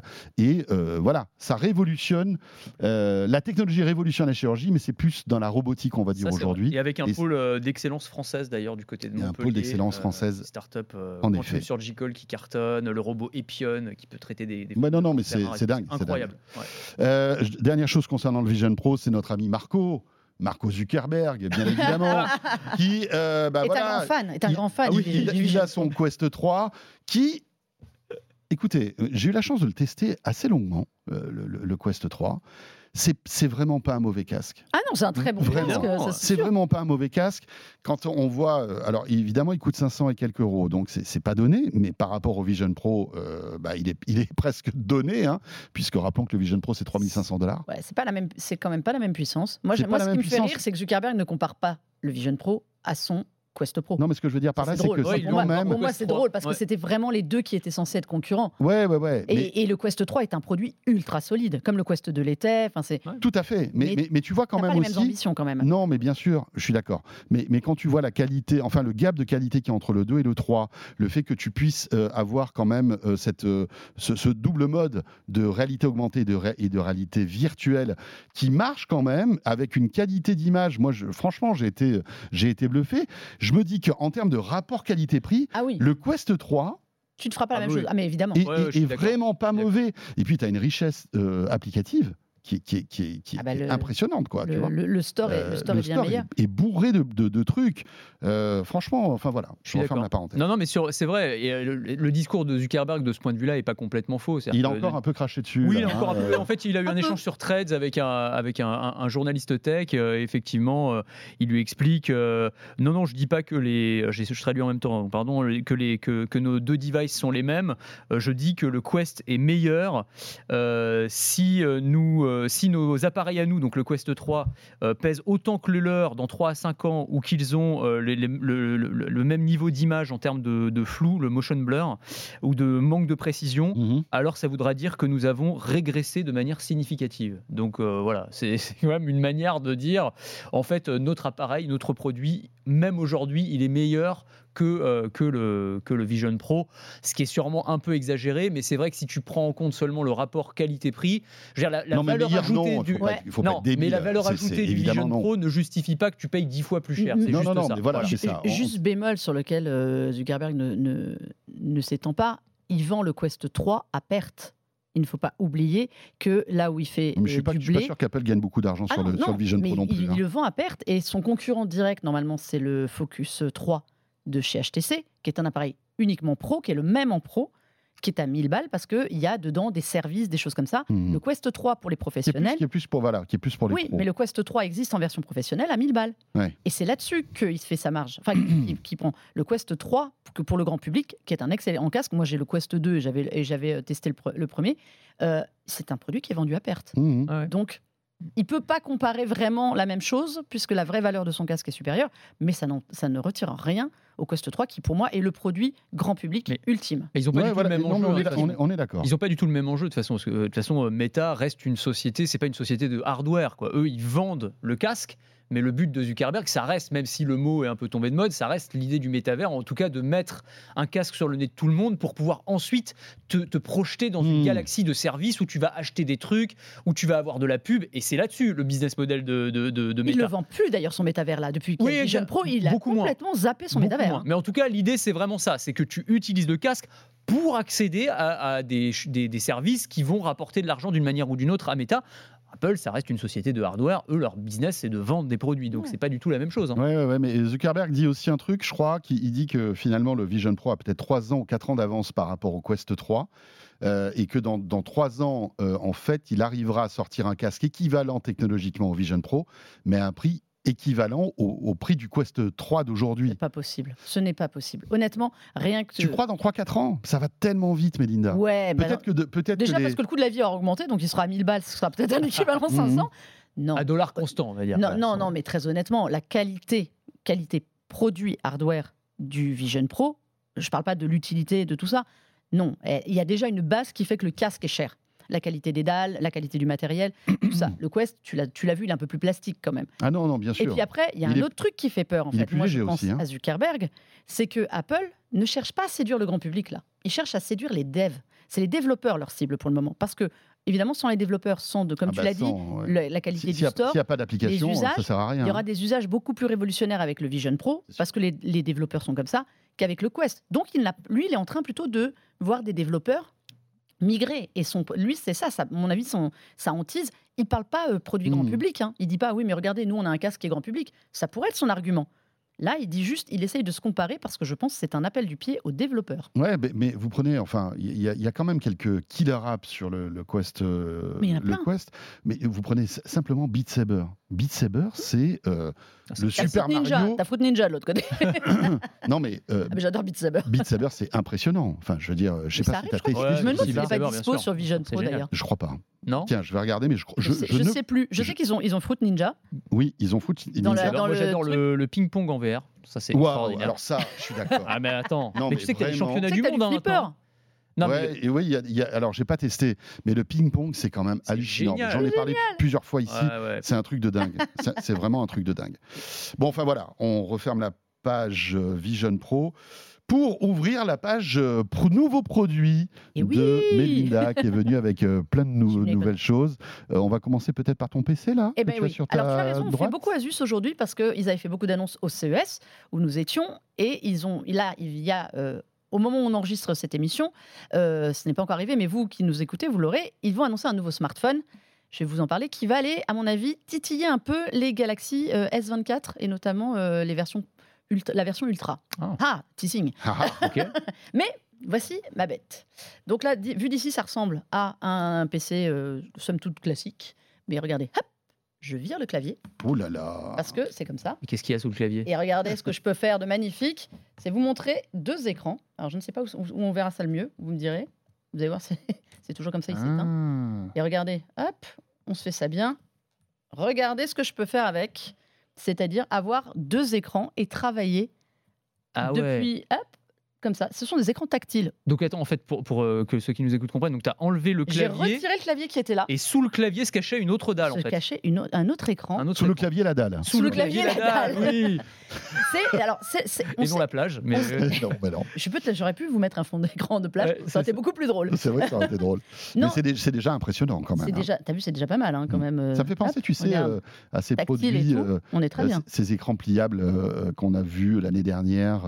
Voilà, ça révolutionne. La technologie révolutionne la chirurgie, mais c'est plus dans la robotique, on va dire, Ça, c'est aujourd'hui. vrai. Et avec un Et pôle d'excellence française d'ailleurs du côté de Il y a un Montpellier. pôle d'excellence française. Start-up En continue effet. sur J-Call qui cartonne, le robot Epion qui peut traiter des Bah non, mais cancers. c'est dingue. c'est Incroyable. dingue. Ouais. Dernière chose concernant le Vision Pro, c'est notre ami Marco Zuckerberg, bien évidemment, qui Est un grand fan. Est un grand fan. il a son Quest 3 qui... Écoutez, j'ai eu la chance de le tester assez longuement, le Quest 3. C'est vraiment pas un mauvais casque. Ah non, c'est un très bon Vraiment. casque. Ça, C'est sûr. vraiment pas un mauvais casque. Quand on voit, alors évidemment, il coûte 500 et quelques euros, donc c'est pas donné. Mais par rapport au Vision Pro, il est presque donné, hein, puisque rappelons que le Vision Pro c'est 3500 $. Ouais, c'est quand même pas la même puissance. Moi, C'est pas la ce même qui me fait puissance. rire, c'est que Zuckerberg ne compare pas le Vision Pro à son Quest Pro. Non, mais ce que je veux dire par Ça, là, c'est c'est drôle. que Ouais, c'est il Pour quand moi, même. pour moi, Quest c'est 3, drôle parce que ouais. c'était vraiment les deux qui étaient censés être concurrents. Ouais. Et le Quest 3 est un produit ultra solide, comme le Quest 2 l'était. Enfin, c'est Tout à fait. Mais tu vois quand t'as même pas les mêmes aussi. ambitions quand même. Non, mais bien sûr, je suis d'accord. Mais quand tu vois la qualité, enfin le gap de qualité qui est entre le 2 et le 3, le fait que tu puisses avoir quand même ce double mode de réalité augmentée et de réalité virtuelle qui marche quand même avec une qualité d'image. Moi, franchement, j'ai été bluffé. Je me dis qu'en termes de rapport qualité-prix, Ah oui, le Quest 3 tu ne feras pas la même oui. chose. Ah mais évidemment. est, Ouais, je suis est d'accord. vraiment pas Je suis d'accord. mauvais. Et puis, tu as une richesse applicative qui Ah bah, est impressionnante, quoi. tu vois. Le store est bien meilleur. est bourré de trucs. Franchement, enfin voilà, Je suis je referme d'accord. la parenthèse. Non, mais c'est vrai. Et le discours de Zuckerberg de ce point de vue-là est pas complètement faux. Il a C'est-à-dire que- encore un peu craché dessus. Oui, il là, a encore hein, un peu. En fait, il a eu un échange sur Threads avec un journaliste tech. Effectivement, il lui explique non, je dis pas que je traduis en même temps, pardon, que nos deux devices sont les mêmes. Je dis que le Quest est meilleur si nos appareils à nous, donc le Quest 3, pèsent autant que le leur dans 3 à 5 ans ou qu'ils ont le même niveau d'image en termes de flou, le motion blur, ou de manque de précision. Mhm. Alors ça voudra dire que nous avons régressé de manière significative. Donc voilà, c'est quand même une manière de dire, en fait, notre appareil, notre produit, même aujourd'hui, il est meilleur que le Vision Pro, ce qui est sûrement un peu exagéré, mais c'est vrai que si tu prends en compte seulement le rapport qualité-prix, je veux dire, la valeur ajoutée du... mais la valeur ajoutée du Vision Pro ne justifie pas que tu payes 10 fois plus cher. C'est juste ça. Mais voilà, c'est ça. Juste bémol sur lequel Zuckerberg ne s'étend pas, il vend le Quest 3 à perte. Il ne faut pas oublier que là où il fait mais je du suis pas sûr qu'Apple gagne beaucoup d'argent sur le Vision Pro non plus. Il le vend à perte et son concurrent direct, normalement, c'est le Focus 3 de chez HTC, qui est un appareil uniquement pro, qui est le même en pro, qui est à 1000 balles parce qu'il y a dedans des services, des choses comme ça. Le Quest 3 pour les professionnels. Qui est plus pour les pros. Oui, mais le Quest 3 existe en version professionnelle à 1000 balles. Ouais. Et c'est là-dessus qu'il se fait sa marge. Enfin, qui prend le Quest 3 pour le grand public, qui est un excellent casque. Moi, j'ai le Quest 2 et j'avais testé le premier. C'est un produit qui est vendu à perte. Donc, il ne peut pas comparer vraiment la même chose, puisque la vraie valeur de son casque est supérieure, mais ça ne retire rien au Quest 3, qui pour moi est le produit grand public ultime. Et ils n'ont pas du tout le même enjeu. On est d'accord. Ils n'ont pas du tout le même enjeu de toute façon. Parce que, de toute façon, Meta reste une société, c'est pas une société de hardware, quoi. Eux, ils vendent le casque. Mais le but de Zuckerberg, ça reste, même si le mot est un peu tombé de mode, ça reste l'idée du métavers, en tout cas de mettre un casque sur le nez de tout le monde pour pouvoir ensuite te projeter dans une galaxie de services où tu vas acheter des trucs, où tu vas avoir de la pub. Et c'est là-dessus le business model de Meta. Il ne le vend plus d'ailleurs son métavers là. Depuis qu'il y a Vision Pro, il a complètement zappé son métavers. Mais en tout cas, l'idée c'est vraiment ça, c'est que tu utilises le casque pour accéder à des services qui vont rapporter de l'argent d'une manière ou d'une autre à Meta. Apple, ça reste une société de hardware. Eux, leur business, c'est de vendre des produits. Donc, c'est pas du tout la même chose. Ouais, mais Zuckerberg dit aussi un truc, je crois, il dit que finalement, le Vision Pro a peut-être 3 ans ou 4 ans d'avance par rapport au Quest 3. Et que dans 3 ans, en fait, il arrivera à sortir un casque équivalent technologiquement au Vision Pro, mais à un prix équivalent au prix du Quest 3 d'aujourd'hui. C'est pas possible. Ce n'est pas possible. Honnêtement, rien que... Tu crois dans 3-4 ans? Ça va tellement vite, Mélinda. Ouais, peut-être déjà parce que le coût de la vie aura augmenté, donc il sera à 1000 balles, ce sera peut-être un équivalent 500. Non. À dollar constant, on va dire. Non, mais très honnêtement, la qualité produit hardware du Vision Pro, je parle pas de l'utilité de tout ça, non. Il y a déjà une base qui fait que le casque est cher. La qualité des dalles, la qualité du matériel, tout ça. Le Quest, tu l'as vu, il est un peu plus plastique quand même. Ah non, bien sûr. Et puis après, il y a un autre truc qui fait peur en fait. Moi, je pense à Zuckerberg, c'est que Apple ne cherche pas à séduire le grand public là. Il cherche à séduire les devs. C'est les développeurs leur cible pour le moment, parce que évidemment, sans les développeurs, comme tu l'as dit, la qualité du store, s'il n'y a pas d'application, ça sert à rien. Il y aura des usages beaucoup plus révolutionnaires avec le Vision Pro, parce que les développeurs sont comme ça, qu'avec le Quest. Donc, lui, il est en train plutôt de voir des développeurs migrer. Et lui, c'est ça, à mon avis, sa hantise. Il ne parle pas produit grand public. Il ne dit pas, oui, mais regardez, nous, on a un casque qui est grand public. Ça pourrait être son argument. Là, il dit juste, il essaye de se comparer parce que je pense que c'est un appel du pied aux développeurs. Ouais, mais vous prenez, enfin, il y a quand même quelques killer apps sur le Quest. Mais il y en a plein. Quest, mais vous prenez simplement Beat Saber. Beat Saber, c'est le Super Mario. T'as Fruit Ninja de l'autre côté. Non, mais j'adore Beat Saber. Beat Saber, c'est impressionnant. Enfin, je veux dire, je sais pas si t'as testé. Je me demande s'il n'est pas dispo sur Vision Pro d'ailleurs. Je crois pas. Non. Tiens, je vais regarder, mais je ne sais plus. Je sais qu'ils ont Fruit Ninja. Oui, ils ont Fruit Ninja. Moi, j'adore le ping-pong en VR. Ça, c'est extraordinaire. Alors ça, je suis d'accord. Ah, mais attends. Non, mais tu sais qu'il y a des championnats du monde maintenant. Non, oui, alors j'ai pas testé, mais le ping-pong c'est quand même hallucinant. J'en ai parlé plusieurs fois ici. C'est un truc de dingue. C'est vraiment un truc de dingue. Bon, enfin voilà, on referme la page Vision Pro pour ouvrir la page nouveaux produits de Mélinda qui est venue avec plein de nouvelles choses. On va commencer peut-être par ton PC là. Eh bien oui. Alors tu as raison, on fait beaucoup Asus aujourd'hui parce qu'ils avaient fait beaucoup d'annonces au CES où nous étions et il y a au moment où on enregistre cette émission, ce n'est pas encore arrivé, mais vous qui nous écoutez, vous l'aurez, ils vont annoncer un nouveau smartphone, je vais vous en parler, qui va aller, à mon avis, titiller un peu les Galaxy S24 et notamment la version Ultra. Teasing. Okay. Mais voici ma bête. Donc là, vu d'ici, ça ressemble à un PC somme toute classique. Mais regardez, hop, je vire le clavier. Oh là là. Parce que c'est comme ça. Mais qu'est-ce qu'il y a sous le clavier? Et regardez ce que je peux faire de magnifique. C'est vous montrer 2 écrans. Alors je ne sais pas où on verra ça le mieux, vous me direz. Vous allez voir, c'est toujours comme ça, il s'éteint. Et regardez, hop, on se fait ça bien. Regardez ce que je peux faire avec. C'est-à-dire avoir 2 écrans et travailler depuis, hop, comme ça. Ce sont des écrans tactiles. Donc attends, en fait, pour que ceux qui nous écoutent comprennent, donc tu as enlevé le J'ai clavier retiré le clavier qui était là. et sous le clavier se cachait une autre dalle, en Se fait. cachait un autre écran. Un autre Sous le écran. clavier, la dalle. Sous le clavier, la dalle. Oui. On Et sait- non la plage, mais Non, bah non. J'aurais pu vous mettre un fond d'écran de plage, Ouais, ça aurait été beaucoup plus drôle. C'est vrai que ça aurait été drôle. Non, Mais c'est déjà impressionnant quand même. t'as vu, c'est déjà pas mal hein, quand même. Ça me fait penser, Hop, tu sais, regarde. à ces Tactile et produits, tout, on est très bien. ces écrans pliables qu'on a vus l'année dernière.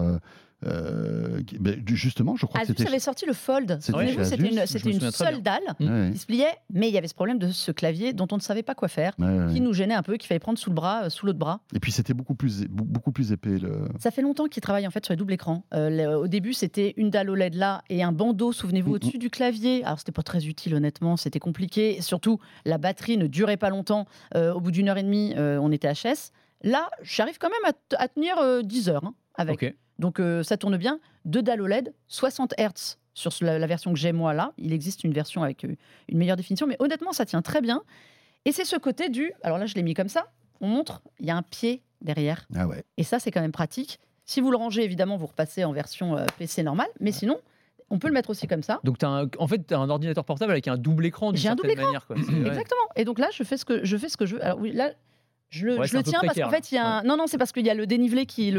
Justement, je crois que Asus c'était. avait sorti le Fold. C'était Souvenez-vous, chez c'était Asus, une, je c'était me une souviens très seule dalle Ouais, qui se pliait, mais il y avait ce problème de ce clavier dont on ne savait pas quoi faire, ouais. qui nous gênait un peu, qu'il fallait prendre sous le bras, sous l'autre bras. Et puis c'était beaucoup plus épais. Ça fait longtemps qu'ils travaillent en fait sur les doubles écrans. Au début, c'était une dalle OLED là et un bandeau, souvenez-vous, au-dessus du clavier. Alors, c'était pas très utile, honnêtement, c'était compliqué. Et surtout, la batterie ne durait pas longtemps. Au bout d'1 heure et demie, on était HS. Là, j'arrive quand même à tenir 10 heures hein, avec. ok. Donc, ça tourne bien. 2 dalles OLED, 60 Hz sur la version que j'ai moi là. Il existe une version avec une meilleure définition, mais honnêtement, ça tient très bien. Et c'est ce côté du. Alors là, je l'ai mis comme ça. On montre, il y a un pied derrière. Ah ouais. Et ça, c'est quand même pratique. Si vous le rangez, évidemment, vous repassez en version PC normale. Mais sinon, on peut le mettre aussi comme ça. Donc en fait, tu as un ordinateur portable avec un double écran d'une J'ai un certaine double écran. manière. Quoi. Ouais. Exactement. Et donc là, je fais ce que je veux. Alors oui, là, je le Ouais, c'est un peu tiens parce précaire, qu'en fait, il y a un... Non, c'est parce qu'il y a le dénivelé qui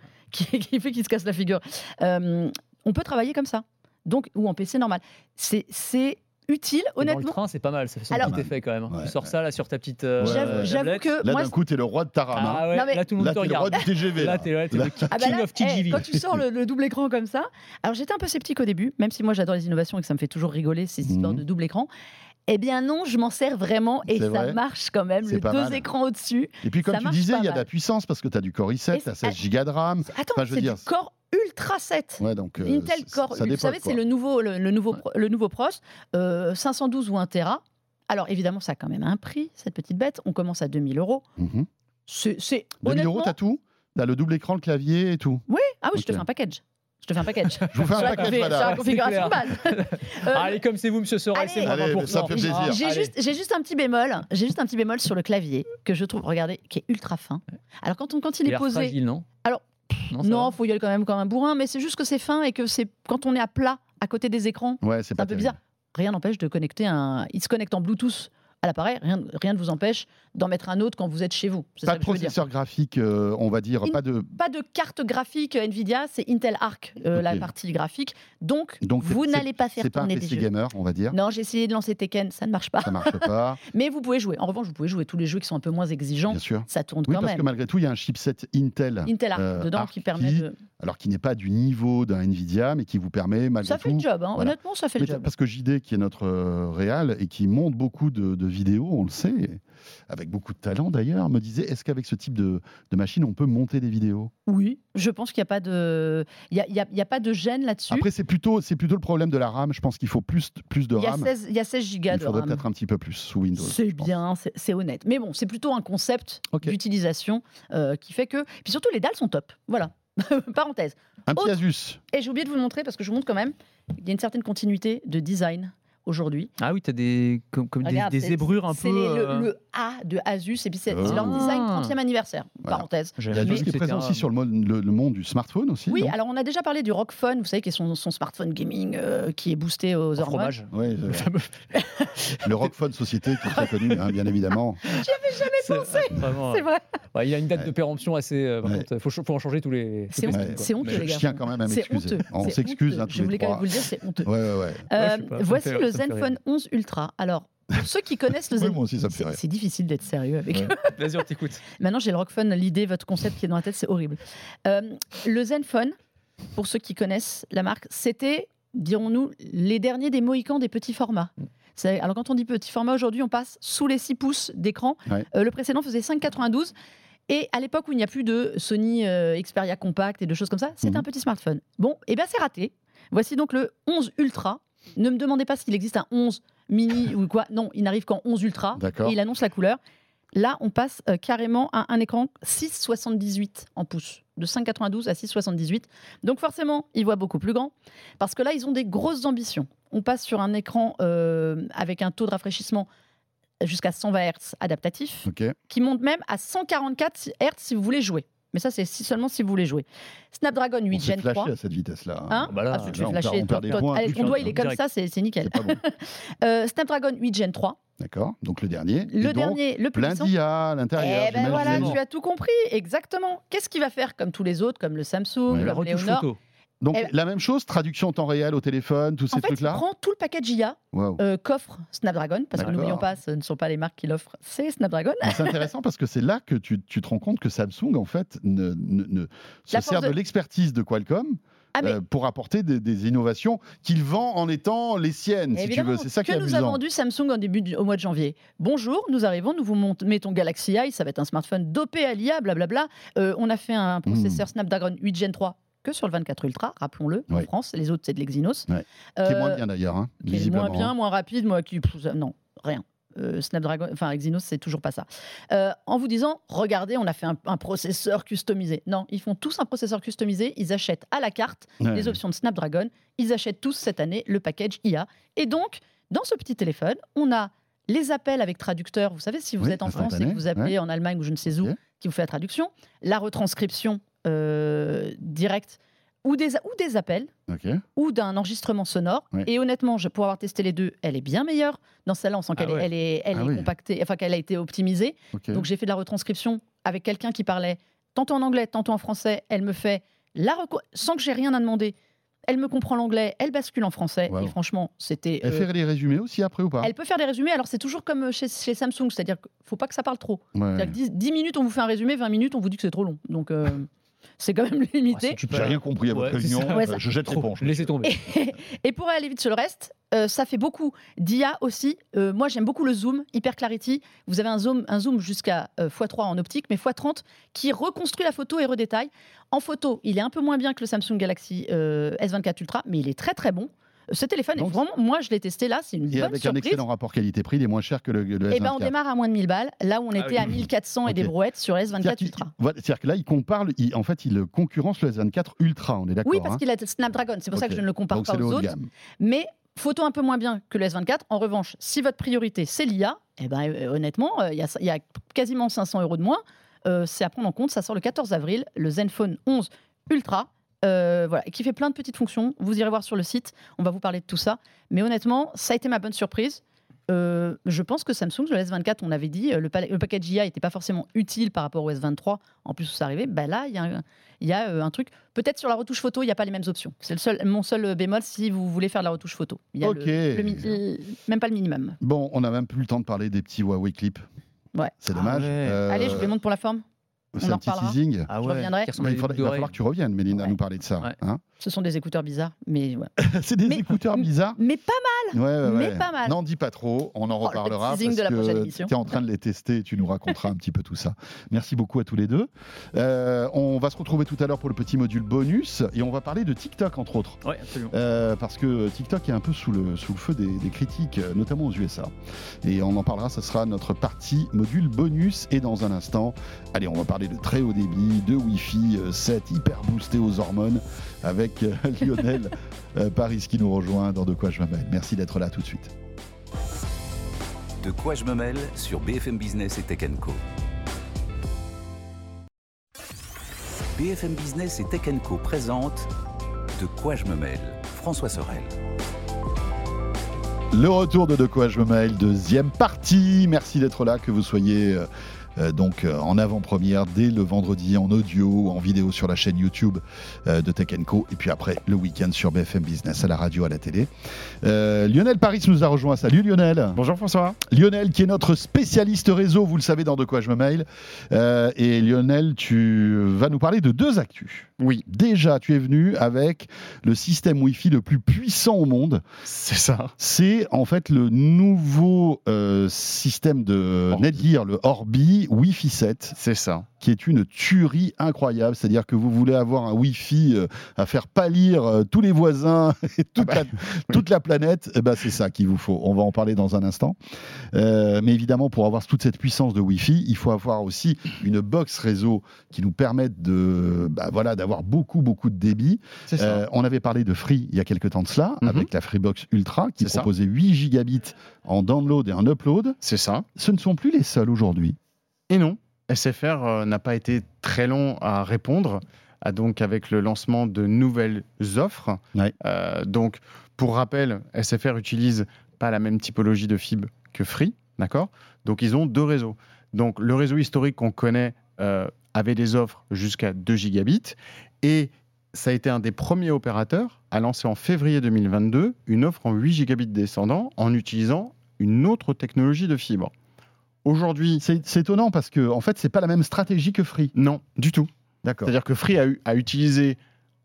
fait qu'il se casse la figure. On peut travailler comme ça. Donc, ou en PC normal. C'est utile, Et dans le honnêtement. train, c'est pas mal. Ça fait son Alors- petit effet quand même. Ouais, tu sors ouais. ça là sur ta petite. J'avoue tablette. que Là, moi, d'un coup, t'es le roi de ta rame. hein. Ah ouais, Non, mais- là tout le monde Là, te t'es le roi regarde. du TGV. Là, t'es le Ah bah king là, of TGV. quand tu sors le double écran comme ça, alors j'étais un peu sceptique au début, même si moi j'adore les innovations et que ça me fait toujours rigoler ces histoires Mhm. de double écran. Eh bien non, je m'en sers vraiment et C'est ça vrai. marche quand même. C'est Le pas 2 mal. écrans au-dessus. Et puis, comme Ça tu marche disais, pas il y a de la mal. puissance parce que tu as du Core i7, Et tu as c'est- 16 Go de RAM. Attends, Enfin, je veux c'est dire, du Core Ultra 7. Ouais, donc, Intel Core, ça vous dépote, savez, c'est quoi. le nouveau Pros, 512 ou 1 Tera. Alors évidemment, ça a quand même un prix, cette petite bête. On commence à 2000 €. Mhm. C'est 2000 honnêtement. €, t'as tout. T'as le double écran, le clavier et tout. Ah oui, je te Ok. fais un package. Je vous fais un Je vous fais un sur la, package, sur madame. la configuration C'est de base. Allez, comme c'est vous, monsieur Sorel, c'est allez, vraiment pour ça me fait plaisir. J'ai juste un petit bémol. J'ai juste un petit bémol sur le clavier que je trouve, regardez, qui est ultra fin. Alors quand il est posé, fragile, non Alors, non, ça non, va. faut y aller quand même comme un bourrin, mais c'est juste que c'est fin et que c'est quand on est à plat à côté des écrans, Ouais, c'est c'est pas un peu terrible. bizarre. Rien n'empêche de connecter il se connecte en Bluetooth à l'appareil. Rien ne vous empêche d'en mettre un autre quand vous êtes chez vous. C'est Pas ça de que je veux dire. processeur graphique, on va dire, pas de. Pas de carte graphique Nvidia, c'est Intel Arc, la Ok. partie graphique. Donc Donc, vous c'est- n'allez pas faire C'est pas un tourner des PC jeux. gamer, on va dire. Non, j'ai essayé de lancer Tekken, ça ne marche pas. Ça marche pas, Mais vous pouvez jouer. En revanche, vous pouvez jouer tous les jeux qui sont un peu moins exigeants. bien sûr. Ça tourne Oui, quand parce que même. malgré tout, il y a un chipset Intel, Intel Arc dedans Arc qui permet de. alors qui n'est pas du niveau d'un Nvidia, mais qui vous permet malgré Ça tout. fait le job, hein. Voilà. Honnêtement, ça fait le Mais job. parce que JD, qui est notre réal et qui monte beaucoup de vidéos, on le sait, avec beaucoup de talent d'ailleurs, me disait est-ce qu'avec ce type de machine, on peut monter des vidéos? Oui, je pense qu'il n'y a pas de, il y a pas de gêne là-dessus. Après, c'est plutôt le problème de la RAM. Je pense qu'il faut plus de Il y a RAM. 16 gigas Il de faudrait RAM. peut-être un petit peu plus sous Windows. C'est je pense. bien, c'est honnête. Mais bon, c'est plutôt un concept Ok. d'utilisation qui fait que. Puis surtout, les dalles sont top. Voilà. Parenthèse. Un petit Autre- Asus. Et j'ai oublié de vous le montrer parce que je vous montre quand même. Il y a une certaine continuité de design aujourd'hui. Ah oui, t'as comme Regarde, des c'est- zébrures un c'est peu. le A de Asus, et puis c'est Oh. leur design 30e anniversaire. Voilà. Parenthèse. Il y a J'avais Asus vu qui que est présent c'était aussi sur le monde du smartphone aussi. Oui, non alors on a déjà parlé du Rock Phone, vous savez, qui est son smartphone gaming qui est boosté aux un hormones. fromage. Ouais, Le fameux. le Rockphone Société qui est très connu, hein, bien évidemment. Vraiment, C'est vrai. ouais, il y a une date de péremption assez. Par Ouais. contre, faut en changer tous les. C'est toutes les honteux, semaines, quoi. c'est honteux, Je les gars. tiens quand même à C'est m'excuser. honteux. On c'est s'excuse, honteux. hein, tous Je les voulais quand même trois. vous le dire, c'est honteux. Ouais. Ouais, je sais pas, ça me Voici fait- le ça me fait Zenfone 11 Ultra. Alors, pour ceux qui connaissent le Oui, Zenfone, moi aussi, ça me fait rire. c'est difficile d'être sérieux avec Ouais. eux. Vas-y, on t'écoute. Maintenant, j'ai le Rockphone, l'idée, votre concept qui est dans la tête, c'est horrible. Le Zenfone, pour ceux qui connaissent la marque, c'était, dirons-nous, les derniers des Mohicans des petits formats. Alors, quand on dit petit format, aujourd'hui, on passe sous les 6 pouces d'écran. Ouais. Le précédent faisait 5,92. Et à l'époque où il n'y a plus de Sony Xperia Compact et de choses comme ça, c'était Mhm. un petit smartphone. Bon, et bien c'est raté. Voici donc le 11 Ultra. Ne me demandez pas s'il existe un 11 mini ou quoi. Non, il n'arrive qu'en 11 Ultra. D'accord. Et il annonce la couleur. Là, on passe carrément à un écran 6,78 en pouces. De 5,92 à 6,78. Donc forcément, ils voient beaucoup plus grand. Parce que là, ils ont des grosses ambitions. On passe sur un écran avec un taux de rafraîchissement jusqu'à 120 Hz adaptatif, Ok. qui monte même à 144 Hz si vous voulez jouer. Mais ça, c'est seulement si vous voulez jouer. Snapdragon 8 On s'est Gen flashé 3. à cette vitesse-là. Hein Bah là, tu te fais on flasher. perd des points. Allez, ton doigt, il est comme Direct. ça, c'est nickel. C'est pas bon. Snapdragon 8 Gen 3. D'accord. Donc le dernier. Le Et donc, dernier, le plus plein puissant. d'IA à l'intérieur. Eh ben voilà, j'imagine. tu as tout compris, exactement. Qu'est-ce qu'il va faire comme tous les autres, comme le Samsung, Ouais. La comme retouche Léonore photo. Donc Eh ben- la même chose, traduction en temps réel au téléphone, tous En ces fait, il trucs-là. prend tout le package IA Waouh. qu'offre Snapdragon, parce que D'accord. n'oublions pas, ce ne sont pas les marques qui l'offrent, c'est Snapdragon. Mais c'est intéressant parce que c'est là que tu te rends compte que Samsung, en fait, se La sert force de de- l'expertise de Qualcomm Ah, mais pour apporter des innovations qu'il vend en étant les siennes, si tu évidemment, veux. C'est ça qui que est nous a amusant. vendu Samsung au mois de janvier. Bonjour, nous arrivons, nous vous mettons Galaxy Eye, ça va être un smartphone dopé à l'IA, blablabla. On a fait un processeur Snapdragon 8 Gen 3 que sur le 24 Ultra, rappelons-le, en Oui. France. Les autres, c'est de l'Exynos. Ouais. Qui est moins bien d'ailleurs, hein, Qui est visiblement. moins bien, moins rapide, non, rien. Snapdragon, enfin Exynos, c'est toujours pas ça. En vous disant, regardez, on a fait un processeur customisé. Non, ils font tous un processeur customisé, ils achètent à la carte Ouais. les options de Snapdragon, ils achètent tous cette année le package IA. Et donc, dans ce petit téléphone, on a les appels avec traducteur. Vous savez, si vous Oui, êtes en France et instantané, que vous appelez en Allemagne ou je ne sais où, Ok. qui vous fait la traduction, la retranscription directe ou des appels Ok. ou d'un enregistrement sonore. Ouais. Et honnêtement, pour avoir testé les deux, elle est bien meilleure. Dans celle-là, on sent qu'elle ouais. elle est Ah oui. compactée, enfin qu'elle a été optimisée. Ok. Donc j'ai fait de la retranscription avec quelqu'un qui parlait tantôt en anglais, tantôt en français. Elle me fait sans que j'ai rien à demander. Elle me comprend l'anglais, elle bascule en français. Wow. Et franchement, c'était. Elle fait les résumés aussi après ou pas? Elle peut faire des résumés. Alors c'est toujours comme chez Samsung, c'est-à-dire qu'il ne faut pas que ça parle trop. Ouais. C'est-à-dire que 10 minutes, on vous fait un résumé, 20 minutes, on vous dit que c'est trop long. Donc c'est quand même limité. si tu peux- J'ai rien compris à votre Ouais, c'est réunion. ça. Ouais, ça- Je jette Trop. l'éponge. Laissez tomber. Et pour aller vite sur le reste, ça fait beaucoup d'IA aussi. Moi, j'aime beaucoup le zoom, Hyper Clarity. Vous avez un zoom jusqu'à x3 en optique, mais x30 qui reconstruit la photo et redétaille. En photo, il est un peu moins bien que le Samsung Galaxy S24 Ultra, mais il est très très bon. Ce téléphone, Donc, est vraiment, moi je l'ai testé là, c'est une Et bonne avec un surprise. excellent rapport qualité-prix, il est moins cher que le S24. Et ben on démarre à moins de 1000 balles, là où on était oui. à 1400 et des Ok. brouettes sur le C'est-à-dire S24 qu'il- Ultra. voilà, c'est-à-dire que là, en fait, il concurrence le S24 Ultra, on est d'accord. Oui, parce hein. qu'il a le Snapdragon, c'est pour ça Ok. que je ne le compare Donc pas c'est le aux haut de autres. gamme. Mais photo un peu moins bien que le S24. En revanche, si votre priorité c'est l'IA, eh ben, honnêtement, il y a quasiment 500 € de moins. C'est à prendre en compte. Ça sort le 14 avril, le Zenfone 11 Ultra. Voilà, qui fait plein de petites fonctions. Vous irez voir sur le site, on va vous parler de tout ça. Mais honnêtement, ça a été ma bonne surprise. Je pense que Samsung, le S24, on avait dit, le package IA n'était pas forcément utile par rapport au S23. En plus, où ça arrivait, ben là, il y a un truc. Peut-être sur la retouche photo, il n'y a pas les mêmes options. C'est mon seul bémol si vous voulez faire de la retouche photo. Il y a Ok. même pas le minimum. Bon, on n'a même plus le temps de parler des petits Huawei clips. Ouais. C'est dommage. ouais. Allez, je vous les montre pour la forme. C'est on en un petit reparlera. teasing. Ah Je reviendrai. qui ressemble Mais à il des va boucles falloir d'oreilles. que tu reviennes, Mélina, Ouais. nous parler de ça. Ouais. hein. Ce sont des écouteurs bizarres, mais ouais. C'est des écouteurs bizarres. Mais pas Ouais, mais pas mal. N'en dis pas trop, on en le reparlera teasing de la prochaine parce que émission. tu es en train de les tester et tu nous raconteras un petit peu tout ça. Merci beaucoup à tous les deux. On va se retrouver tout à l'heure pour le petit module bonus et on va parler de TikTok entre autres. Ouais, absolument. Parce que TikTok est un peu sous le feu des critiques, notamment aux USA. Et on en parlera, ce sera notre partie module bonus. Et dans un instant, allez, on va parler de très haut débit, de Wi-Fi 7 hyper boosté aux hormones avec Lionel Paris qui nous rejoint dans De quoi je me mêle. Merci d'être là tout de suite. De quoi je me mêle sur BFM Business et Tech Co. BFM Business et Tech Co présente De quoi je me mêle, François Sorel. Le retour de quoi je me mêle, deuxième partie. Merci d'être là, que vous soyez en avant-première dès le vendredi en audio ou en vidéo sur la chaîne YouTube de Tech Co. Et puis après, le week-end sur BFM Business, à la radio, à la télé. Lionel Paris nous a rejoint. Salut Lionel. Bonjour François. Lionel qui est notre spécialiste réseau, vous le savez dans De quoi je me mêle. Et Lionel, tu vas nous parler de deux actus. Oui, Déjà, tu es venu avec le système Wi-Fi le plus puissant au monde. c'est ça. C'est en fait le nouveau système de Orbi. Netgear, le Orbi Wi-Fi 7, C'est ça. qui est une tuerie incroyable. C'est-à-dire que vous voulez avoir un Wi-Fi à faire pâlir tous les voisins et toute la planète, eh ben, c'est ça qu'il vous faut. On va en parler dans un instant. Mais évidemment, pour avoir toute cette puissance de Wi-Fi, il faut avoir aussi une box réseau qui nous permette d'avoir beaucoup de débit. C'est ça. On avait parlé de Free il y a quelques temps de cela, Mhm. avec la Freebox Ultra qui C'est ça. proposait 8 gigabits en download et en upload. C'est ça. Ce ne sont plus les seuls aujourd'hui. Et non. SFR n'a pas été très long à répondre, donc avec le lancement de nouvelles offres. Ouais. Donc, pour rappel, SFR utilise pas la même typologie de fibre que Free, d'accord ? Donc, ils ont 2 réseaux. Donc, le réseau historique qu'on connaît avait des offres jusqu'à 2 gigabits et ça a été un des premiers opérateurs à lancer en février 2022 une offre en 8 gigabits descendant en utilisant une autre technologie de fibre. Aujourd'hui, C'est étonnant parce que en fait, c'est pas la même stratégie que Free. non, du tout. D'accord. C'est-à-dire que Free a utilisé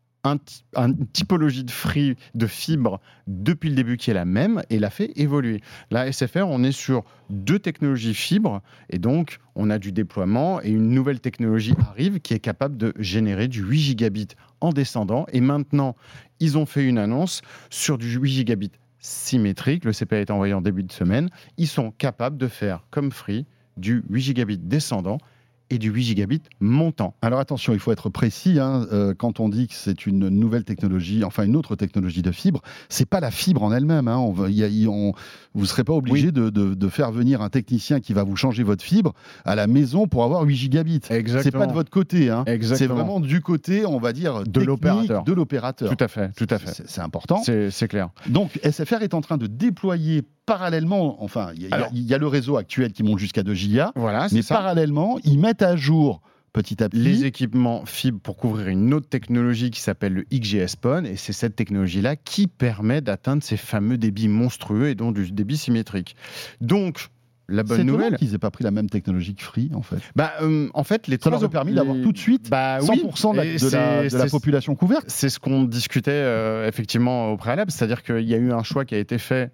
une typologie de fibre depuis le début qui est la même et l'a fait évoluer. Là, SFR, on est sur 2 technologies fibre et donc on a du déploiement et une nouvelle technologie arrive qui est capable de générer du 8 gigabits en descendant. Et maintenant, ils ont fait une annonce sur du 8 gigabits symétrique. Le CPA est envoyé en début de semaine. Ils sont capables de faire, comme Free, du 8 gigabits descendant et du 8 gigabits montant. Alors attention, il faut être précis. Quand on dit que c'est une nouvelle technologie, enfin une autre technologie de fibre, c'est pas la fibre en elle-même. Vous ne serez pas obligé de faire venir un technicien qui va vous changer votre fibre à la maison pour avoir 8 gigabits. Exactement. C'est pas de votre côté. Exactement. C'est vraiment du côté, on va dire, De l'opérateur. De l'opérateur. Tout à fait, tout à fait. C'est important. C'est clair. Donc SFR est en train de déployer parallèlement, enfin, il y a le réseau actuel qui monte jusqu'à 2 gigas, Voilà, mais c'est ça. parallèlement, ils mettent à jour petit à petit Les équipements fibre pour couvrir une autre technologie qui s'appelle le XGS-PON, et c'est cette technologie-là qui permet d'atteindre ces fameux débits monstrueux et donc du débit symétrique. Donc, la bonne c'est étonnant nouvelle... qu'ils aient pas pris la même technologie que Free, en fait. En fait, les Ça leur a permis d'avoir tout de suite 100% de la population couverte. C'est ce qu'on discutait effectivement au préalable, c'est-à-dire qu'il y a eu un choix qui a été fait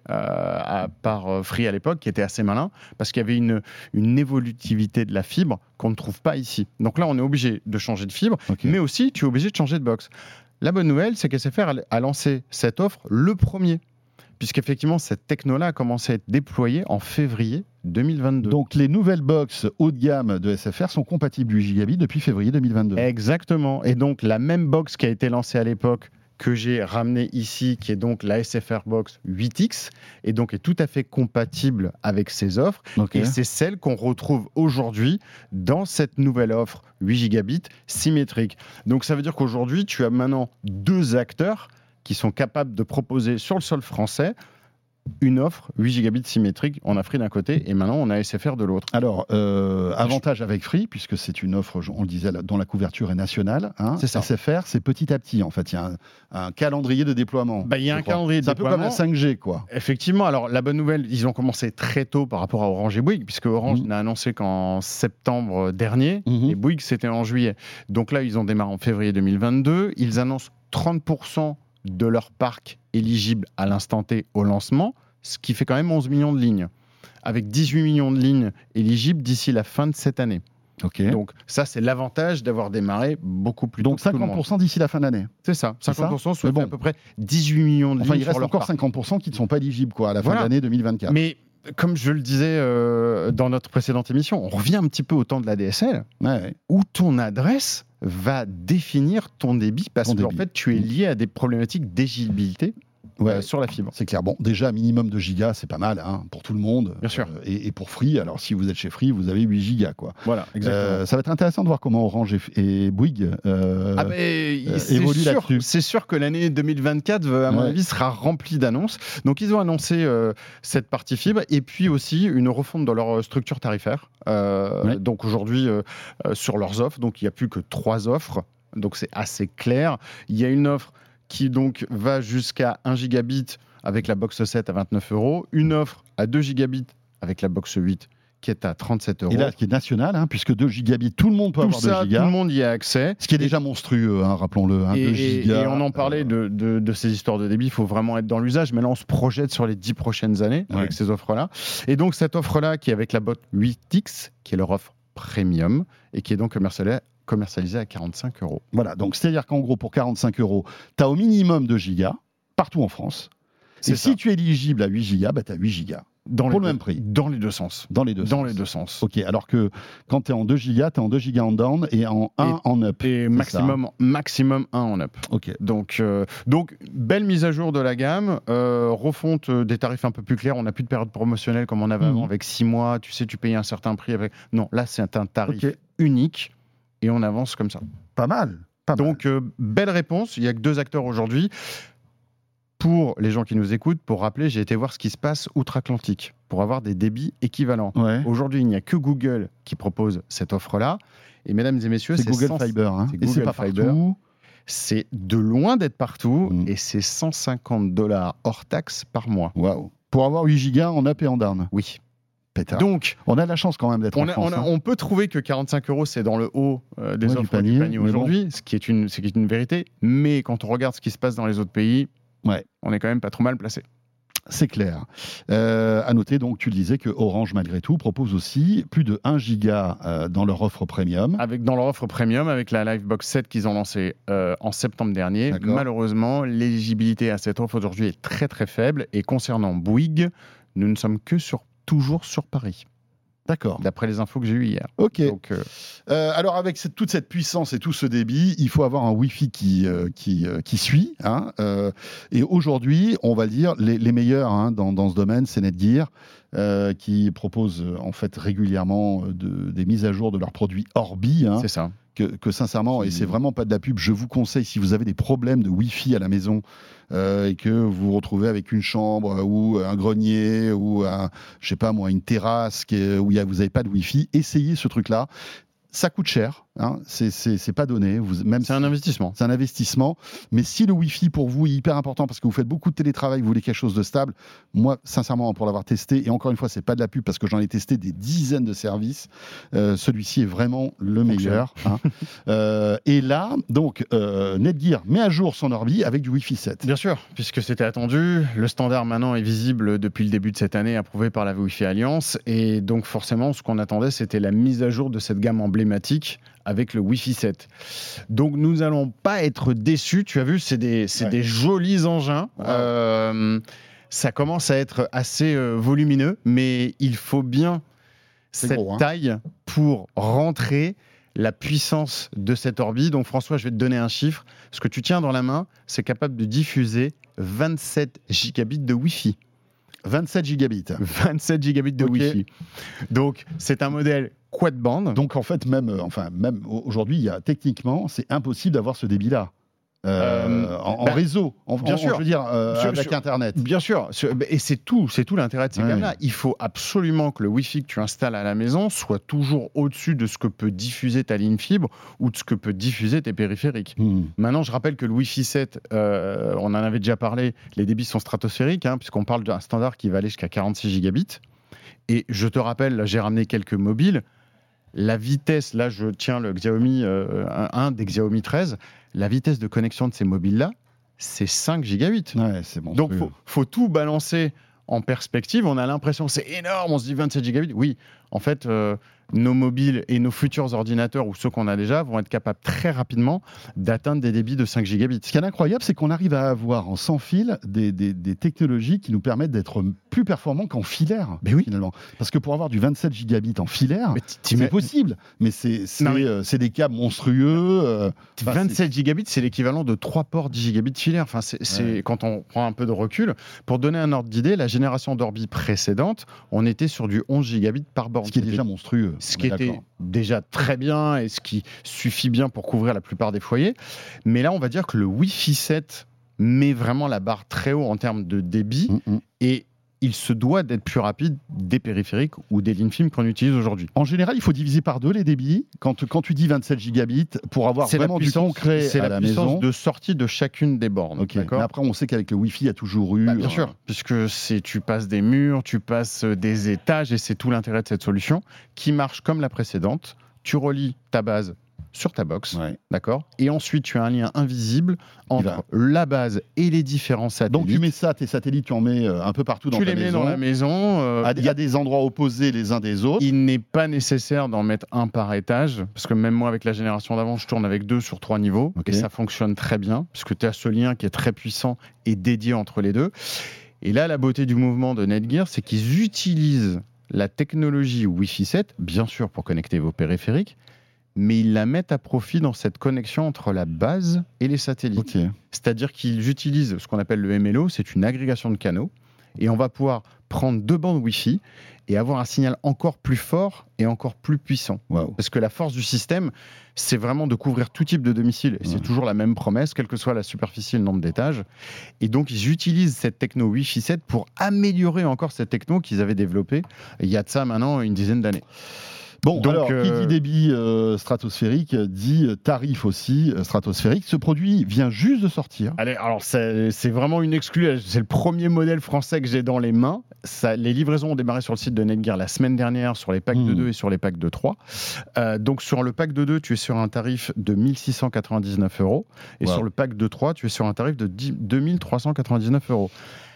par Free à l'époque, qui était assez malin, parce qu'il y avait une évolutivité de la fibre qu'on ne trouve pas ici. Donc là, on est obligé de changer de fibre, mais aussi tu es obligé de changer de box. La bonne nouvelle, c'est qu'SFR a lancé cette offre le premier, puisqu'effectivement, cette techno-là a commencé à être déployée en février 2022. Donc les nouvelles box haut de gamme de SFR sont compatibles 8 gigabits depuis février 2022. Exactement. Et donc la même box qui a été lancée à l'époque, que j'ai ramenée ici, qui est donc la SFR Box 8X, et donc est tout à fait compatible avec ces offres. Okay. Et c'est celle qu'on retrouve aujourd'hui dans cette nouvelle offre 8 gigabits symétrique. Donc ça veut dire qu'aujourd'hui, tu as maintenant 2 acteurs qui sont capables de proposer sur le sol français une offre 8 gigabits symétrique. On a Free d'un côté et maintenant on a SFR de l'autre. Alors, avantage avec Free, puisque c'est une offre, on le disait, dont la couverture est nationale. C'est ça. SFR, c'est petit à petit, en fait. Il y a un calendrier de déploiement. Il y a un calendrier de déploiement. C'est un peu comme la 5G, quoi. Effectivement. Alors, la bonne nouvelle, ils ont commencé très tôt par rapport à Orange et Bouygues, puisque Orange n'a annoncé qu'en septembre dernier, et Bouygues, c'était en juillet. Donc là, ils ont démarré en février 2022. Ils annoncent 30% de leur parc éligible à l'instant T au lancement, ce qui fait quand même 11 millions de lignes, avec 18 millions de lignes éligibles d'ici la fin de cette année. Okay. Donc ça, c'est l'avantage d'avoir démarré beaucoup plus tôt. Donc 50% d'ici la fin de l'année. C'est ça, 50%, soit à peu près 18 millions de lignes. Enfin, il reste encore 50% qui ne sont pas éligibles à la fin de l'année 2024. Mais comme je le disais dans notre précédente émission, on revient un petit peu au temps de la DSL, où ton adresse va définir ton débit, parce qu'en fait, tu es lié à des problématiques d'éligibilité sur la fibre. C'est clair. Bon, déjà, minimum de gigas, c'est pas mal pour tout le monde. Bien sûr. Et pour Free, alors si vous êtes chez Free, vous avez 8 gigas, quoi. Voilà, exactement. Ça va être intéressant de voir comment Orange et Bouygues évoluent là-dessus. C'est sûr que l'année 2024, à mon avis, sera remplie d'annonces. Donc, ils ont annoncé cette partie fibre et puis aussi une refonte dans leur structure tarifaire. Donc, aujourd'hui, sur leurs offres, donc il n'y a plus que 3 offres. Donc, c'est assez clair. Il y a une offre qui donc va jusqu'à 1 gigabit avec la box 7 à 29 €, une offre à 2 gigabits avec la box 8 qui est à 37 €. Et là, qui est national, puisque 2 gigabits, tout le monde peut avoir 2 gigas. Tout le monde y a accès. Ce qui est déjà monstrueux, rappelons-le. 2 gigas. Et on en parlait de ces histoires de débit, il faut vraiment être dans l'usage. Mais là, on se projette sur les 10 prochaines années avec ces offres-là. Et donc, cette offre-là, qui est avec la box 8X, qui est leur offre premium, et qui est donc commercialisé à 45 €. Voilà, donc c'est-à-dire qu'en gros, pour 45 €, tu as au minimum 2 gigas, partout en France. Et si tu es éligible à 8 gigas, tu as 8 gigas. Pour le même prix. Dans les deux sens. Dans les deux Dans sens. les deux sens. Ok, alors que quand tu es en 2 gigas, tu es en 2 gigas en down et en 1 en up. Et maximum 1 en up. Ok. Donc, belle mise à jour de la gamme, refonte des tarifs un peu plus clairs. On n'a plus de période promotionnelle comme on avait avant avec 6 mois. Tu sais, tu payais un certain prix. Non, là, c'est un tarif unique et on avance comme ça. Pas mal. Donc, belle réponse. Il n'y a que 2 acteurs aujourd'hui. Pour les gens qui nous écoutent, pour rappeler, j'ai été voir ce qui se passe outre-Atlantique pour avoir des débits équivalents. Ouais. Aujourd'hui, il n'y a que Google qui propose cette offre-là. Et mesdames et messieurs, c'est Google Fiber. Hein. C'est et c'est Google pas Fiber. partout. C'est de loin d'être partout et c'est $150 hors taxe par mois. Waouh. Pour avoir 8 gigas en up et en down. Oui. Pétard. Donc, on a de la chance quand même d'être en France. On peut trouver que 45 € c'est dans le haut des offres du panier aujourd'hui, ce qui est une vérité. Mais quand on regarde ce qui se passe dans les autres pays, on est quand même pas trop mal placé. C'est clair. À noter, donc, tu le disais, que Orange, malgré tout, propose aussi plus de 1 giga dans leur offre premium. Dans leur offre premium, avec la Livebox 7 qu'ils ont lancée en septembre dernier. Malheureusement, l'éligibilité à cette offre aujourd'hui est très très faible. Et concernant Bouygues, nous ne sommes que toujours sur Paris. D'accord. D'après les infos que j'ai eues hier. Ok. Donc, alors, avec toute cette puissance et tout ce débit, il faut avoir un Wi-Fi qui suit. Hein, et aujourd'hui, on va dire, les meilleurs dans ce domaine, c'est Netgear, qui propose en fait régulièrement des mises à jour de leurs produits Orbi. Hein, c'est ça. Que sincèrement, et c'est vraiment pas de la pub, je vous conseille, si vous avez des problèmes de Wi-Fi à la maison et que vous vous retrouvez avec une chambre ou un grenier ou je sais pas moi, une terrasse où vous n'avez pas de Wi-Fi, essayez ce truc-là. Ça coûte cher, hein, c'est pas donné. C'est un investissement. C'est un investissement. Mais si le Wi-Fi pour vous est hyper important parce que vous faites beaucoup de télétravail, vous voulez quelque chose de stable, moi, sincèrement, pour l'avoir testé, et encore une fois, c'est pas de la pub parce que j'en ai testé des dizaines de services, celui-ci est vraiment le meilleur. Hein. Et là, donc, Netgear met à jour son Orbi avec du Wi-Fi 7. Bien sûr, puisque c'était attendu. Le standard maintenant est visible depuis le début de cette année, approuvé par la Wi-Fi Alliance. Et donc, forcément, ce qu'on attendait, c'était la mise à jour de cette gamme emblématique avec le Wi-Fi 7. Donc nous n'allons pas être déçus. Tu as vu, c'est des jolis engins. Wow. Ça commence à être assez volumineux, mais il faut bien cette taille pour rentrer la puissance de cette Orbi. Donc François, je vais te donner un chiffre. Ce que tu tiens dans la main, c'est capable de diffuser 27 gigabits de Wi-Fi. 27 gigabits. 27 gigabits de Wi-Fi. Donc, c'est un modèle quad band. Donc, en fait, même aujourd'hui, techniquement, c'est impossible d'avoir ce débit-là. En réseau, bien sûr, je veux dire, avec Internet. Bien sûr, et c'est tout l'intérêt de ces gammes-là. Il faut absolument que le Wi-Fi que tu installes à la maison soit toujours au-dessus de ce que peut diffuser ta ligne fibre ou de ce que peut diffuser tes périphériques. Maintenant, je rappelle que le Wi-Fi 7, on en avait déjà parlé, les débits sont stratosphériques, puisqu'on parle d'un standard qui va aller jusqu'à 46 gigabits. Et je te rappelle, là, j'ai ramené quelques mobiles. La vitesse, là, je tiens le Xiaomi, un des Xiaomi 13. La vitesse de connexion de ces mobiles-là, c'est 5 gigabits. Ouais, c'est bon. Donc, faut tout balancer en perspective. On a l'impression que c'est énorme, on se dit 27 gigabits. Oui, en fait, nos mobiles et nos futurs ordinateurs, ou ceux qu'on a déjà, vont être capables très rapidement d'atteindre des débits de 5 gigabits. Ce qui est incroyable, c'est qu'on arrive à avoir en sans fil des technologies qui nous permettent d'être plus performants qu'en filaire, finalement. Parce que pour avoir du 27 gigabits en filaire, c'est possible, mais c'est des câbles monstrueux. 27 gigabits, c'est l'équivalent de 3 ports 10 gigabits filaire. Enfin, quand on prend un peu de recul, pour donner un ordre d'idée, la génération d'Orbi précédente, on était sur du 11 gigabits par borne. Ce qui est déjà monstrueux. Ce qui était déjà très bien et ce qui suffit bien pour couvrir la plupart des foyers. Mais là, on va dire que le Wi-Fi 7 met vraiment la barre très haut en termes de débit et il se doit d'être plus rapide des périphériques ou des lignes fibres qu'on utilise aujourd'hui. En général, il faut diviser par 2 les débits. Quand tu dis 27 gigabits, pour avoir vraiment du concret à la maison. C'est la puissance de sortie de chacune des bornes. Okay. Mais après, on sait qu'avec le Wi-Fi, il y a toujours eu... bien sûr, puisque tu passes des murs, tu passes des étages, et c'est tout l'intérêt de cette solution, qui marche comme la précédente. Tu relis ta base sur ta box, d'accord. Et ensuite, tu as un lien invisible entre la base et les différents satellites. Donc, tu mets tes satellites, tu en mets un peu partout dans ta maison. Tu les mets dans la maison. Il y a des endroits opposés les uns des autres. Il n'est pas nécessaire d'en mettre un par étage, parce que même moi, avec la génération d'avant, je tourne avec 2 sur 3 niveaux, et ça fonctionne très bien, puisque tu as ce lien qui est très puissant et dédié entre les deux. Et là, la beauté du mouvement de Netgear, c'est qu'ils utilisent la technologie Wi-Fi 7, bien sûr pour connecter vos périphériques, mais ils la mettent à profit dans cette connexion entre la base et les satellites. Ok. C'est-à-dire qu'ils utilisent ce qu'on appelle le MLO, c'est une agrégation de canaux, et on va pouvoir prendre 2 bandes Wi-Fi et avoir un signal encore plus fort et encore plus puissant. Waouh. Parce que la force du système, c'est vraiment de couvrir tout type de domicile. Et c'est toujours la même promesse, quelle que soit la superficie et le nombre d'étages. Et donc, ils utilisent cette techno Wi-Fi 7 pour améliorer encore cette techno qu'ils avaient développée il y a de ça maintenant une dizaine d'années. Bon, Donc, alors, qui dit débit stratosphérique dit tarif aussi stratosphérique. Ce produit vient juste de sortir. Allez, alors c'est vraiment une exclue. C'est le premier modèle français que j'ai dans les mains. Les livraisons ont démarré sur le site de Netgear la semaine dernière sur les packs de 2 et sur les packs de 3. Donc sur le pack de 2, tu es sur un tarif de 1 699 €. Et sur le pack de 3, tu es sur un tarif de 2 399 €.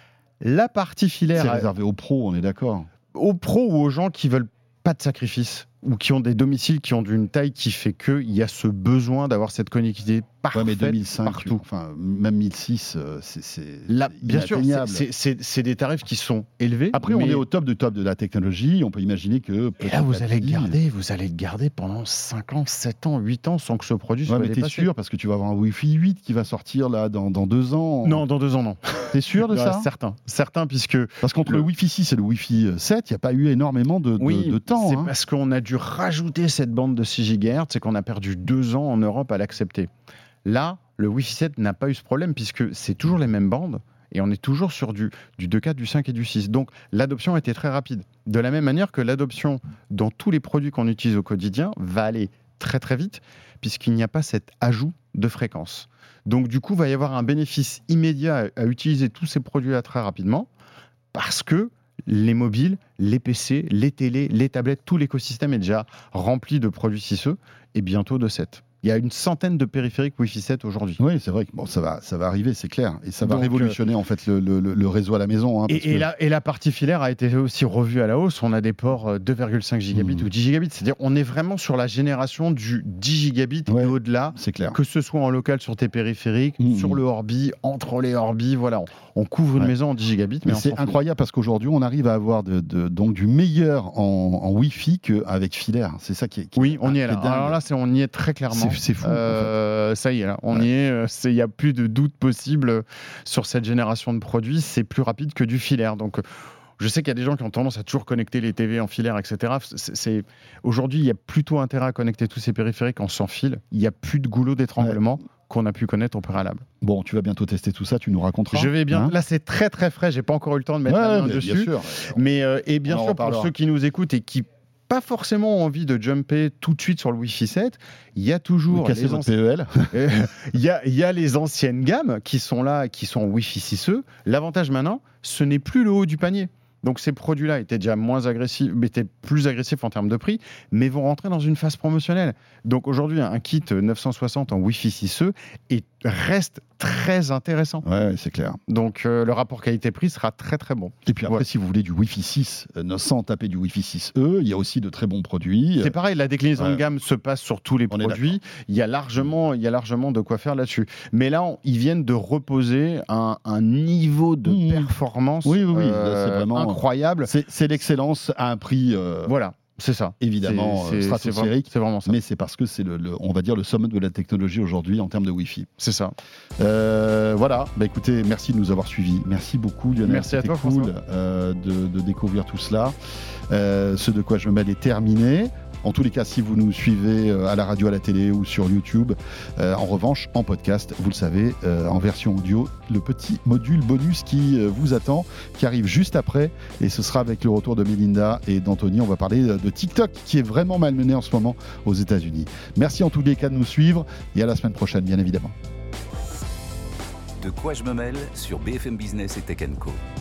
La partie filaire... C'est réservé aux pros, on est d'accord. Aux pros ou aux gens qui veulent pas de sacrifice ou qui ont des domiciles qui ont d'une taille qui fait qu'il y a ce besoin d'avoir cette connectivité parfaite mais 2005, partout. Enfin, même 1006, c'est Là, bien sûr, inatteignable. c'est des tarifs qui sont élevés. Après, on est au top de la technologie. On peut imaginer que... Et là, vous allez le garder pendant 5 ans, 7 ans, 8 ans sans que ce produit soit mais dépassé. t'es sûr, parce que tu vas avoir un Wi-Fi 8 qui va sortir là dans 2 ans. Non, dans 2 ans, non. T'es sûr de ça? Certain, puisque... Parce qu'entre le Wi-Fi 6 et le Wi-Fi 7, il n'y a pas eu énormément de temps. C'est hein. parce qu'on a dû rajouter cette bande de 6 GHz, c'est qu'on a perdu 2 ans en Europe à l'accepter. Là, le Wi-Fi 7 n'a pas eu ce problème puisque c'est toujours les mêmes bandes et on est toujours sur du 2.4, du 5 et du 6. Donc l'adoption a été très rapide. De la même manière que l'adoption dans tous les produits qu'on utilise au quotidien va aller très très vite puisqu'il n'y a pas cet ajout de fréquence. Donc du coup, il va y avoir un bénéfice immédiat à utiliser tous ces produits-là très rapidement parce que les mobiles, les PC, les télés, les tablettes, tout l'écosystème est déjà rempli de produits 6E et bientôt de 7. Il y a une centaine de périphériques Wi-Fi 7 aujourd'hui. Oui, c'est vrai que ça va arriver, c'est clair. Et ça va révolutionner en fait le réseau à la maison. Hein, et la partie filaire a été aussi revue à la hausse. On a des ports 2,5 gigabits ou 10 gigabits. C'est-à-dire on est vraiment sur la génération du 10 gigabits et au-delà. C'est clair. Que ce soit en local sur tes périphériques, sur le Orbi, entre les Orbi. Voilà, on couvre une maison en 10 gigabits. Mais c'est incroyable parce qu'aujourd'hui, on arrive à avoir donc du meilleur en Wi-Fi qu'avec filaire. C'est ça qui est oui, on y est là. Alors là, on y est très clairement. C'est fou. Ça y est, là, on y est. Il n'y a plus de doute possible sur cette génération de produits. C'est plus rapide que du filaire. Donc, je sais qu'il y a des gens qui ont tendance à toujours connecter les TV en filaire, etc. Aujourd'hui, il y a plutôt intérêt à connecter tous ces périphériques en sans fil. Il n'y a plus de goulot d'étranglement qu'on a pu connaître au préalable. Bon, tu vas bientôt tester tout ça, tu nous raconteras. Je vais bien. Là, c'est très très frais. J'ai pas encore eu le temps de mettre la main dessus. Bien sûr. Mais et bien sûr, pour ceux qui nous écoutent et qui pas forcément envie de jumper tout de suite sur le Wi-Fi 7, il y a toujours il y a les anciennes gammes qui sont là, qui sont Wi-Fi 6E. L'avantage maintenant, ce n'est plus le haut du panier. Donc ces produits-là étaient déjà moins agressifs, étaient plus agressifs en termes de prix, mais vont rentrer dans une phase promotionnelle. Donc aujourd'hui, un kit 960 en Wi-Fi 6E reste très intéressant. Ouais, c'est clair. Donc le rapport qualité-prix sera très très bon. Et puis après, si vous voulez du Wi-Fi 6 sans taper du Wi-Fi 6E, il y a aussi de très bons produits. C'est pareil, la déclinaison de gamme se passe sur tous les produits. Il y a largement de quoi faire là-dessus. Mais là, ils viennent de reposer un niveau de performance c'est vraiment incroyable. C'est l'excellence à un prix. Voilà. C'est ça. Évidemment, stratosphérique. C'est vraiment ça. Mais c'est parce que c'est on va dire le sommet de la technologie aujourd'hui en termes de Wi-Fi. C'est ça. Voilà. Bah, écoutez, merci de nous avoir suivis. Merci beaucoup, Lionel. Merci à toi, cool de découvrir tout cela. Ce de quoi je me mêle est terminé. En tous les cas, si vous nous suivez à la radio, à la télé ou sur YouTube, en revanche, en podcast, vous le savez, en version audio, le petit module bonus qui vous attend, qui arrive juste après, et ce sera avec le retour de Mélinda et d'Anthony. On va parler de TikTok, qui est vraiment malmené en ce moment aux États-Unis. Merci en tous les cas de nous suivre, et à la semaine prochaine, bien évidemment. De quoi je me mêle sur BFM Business et Tech & Co.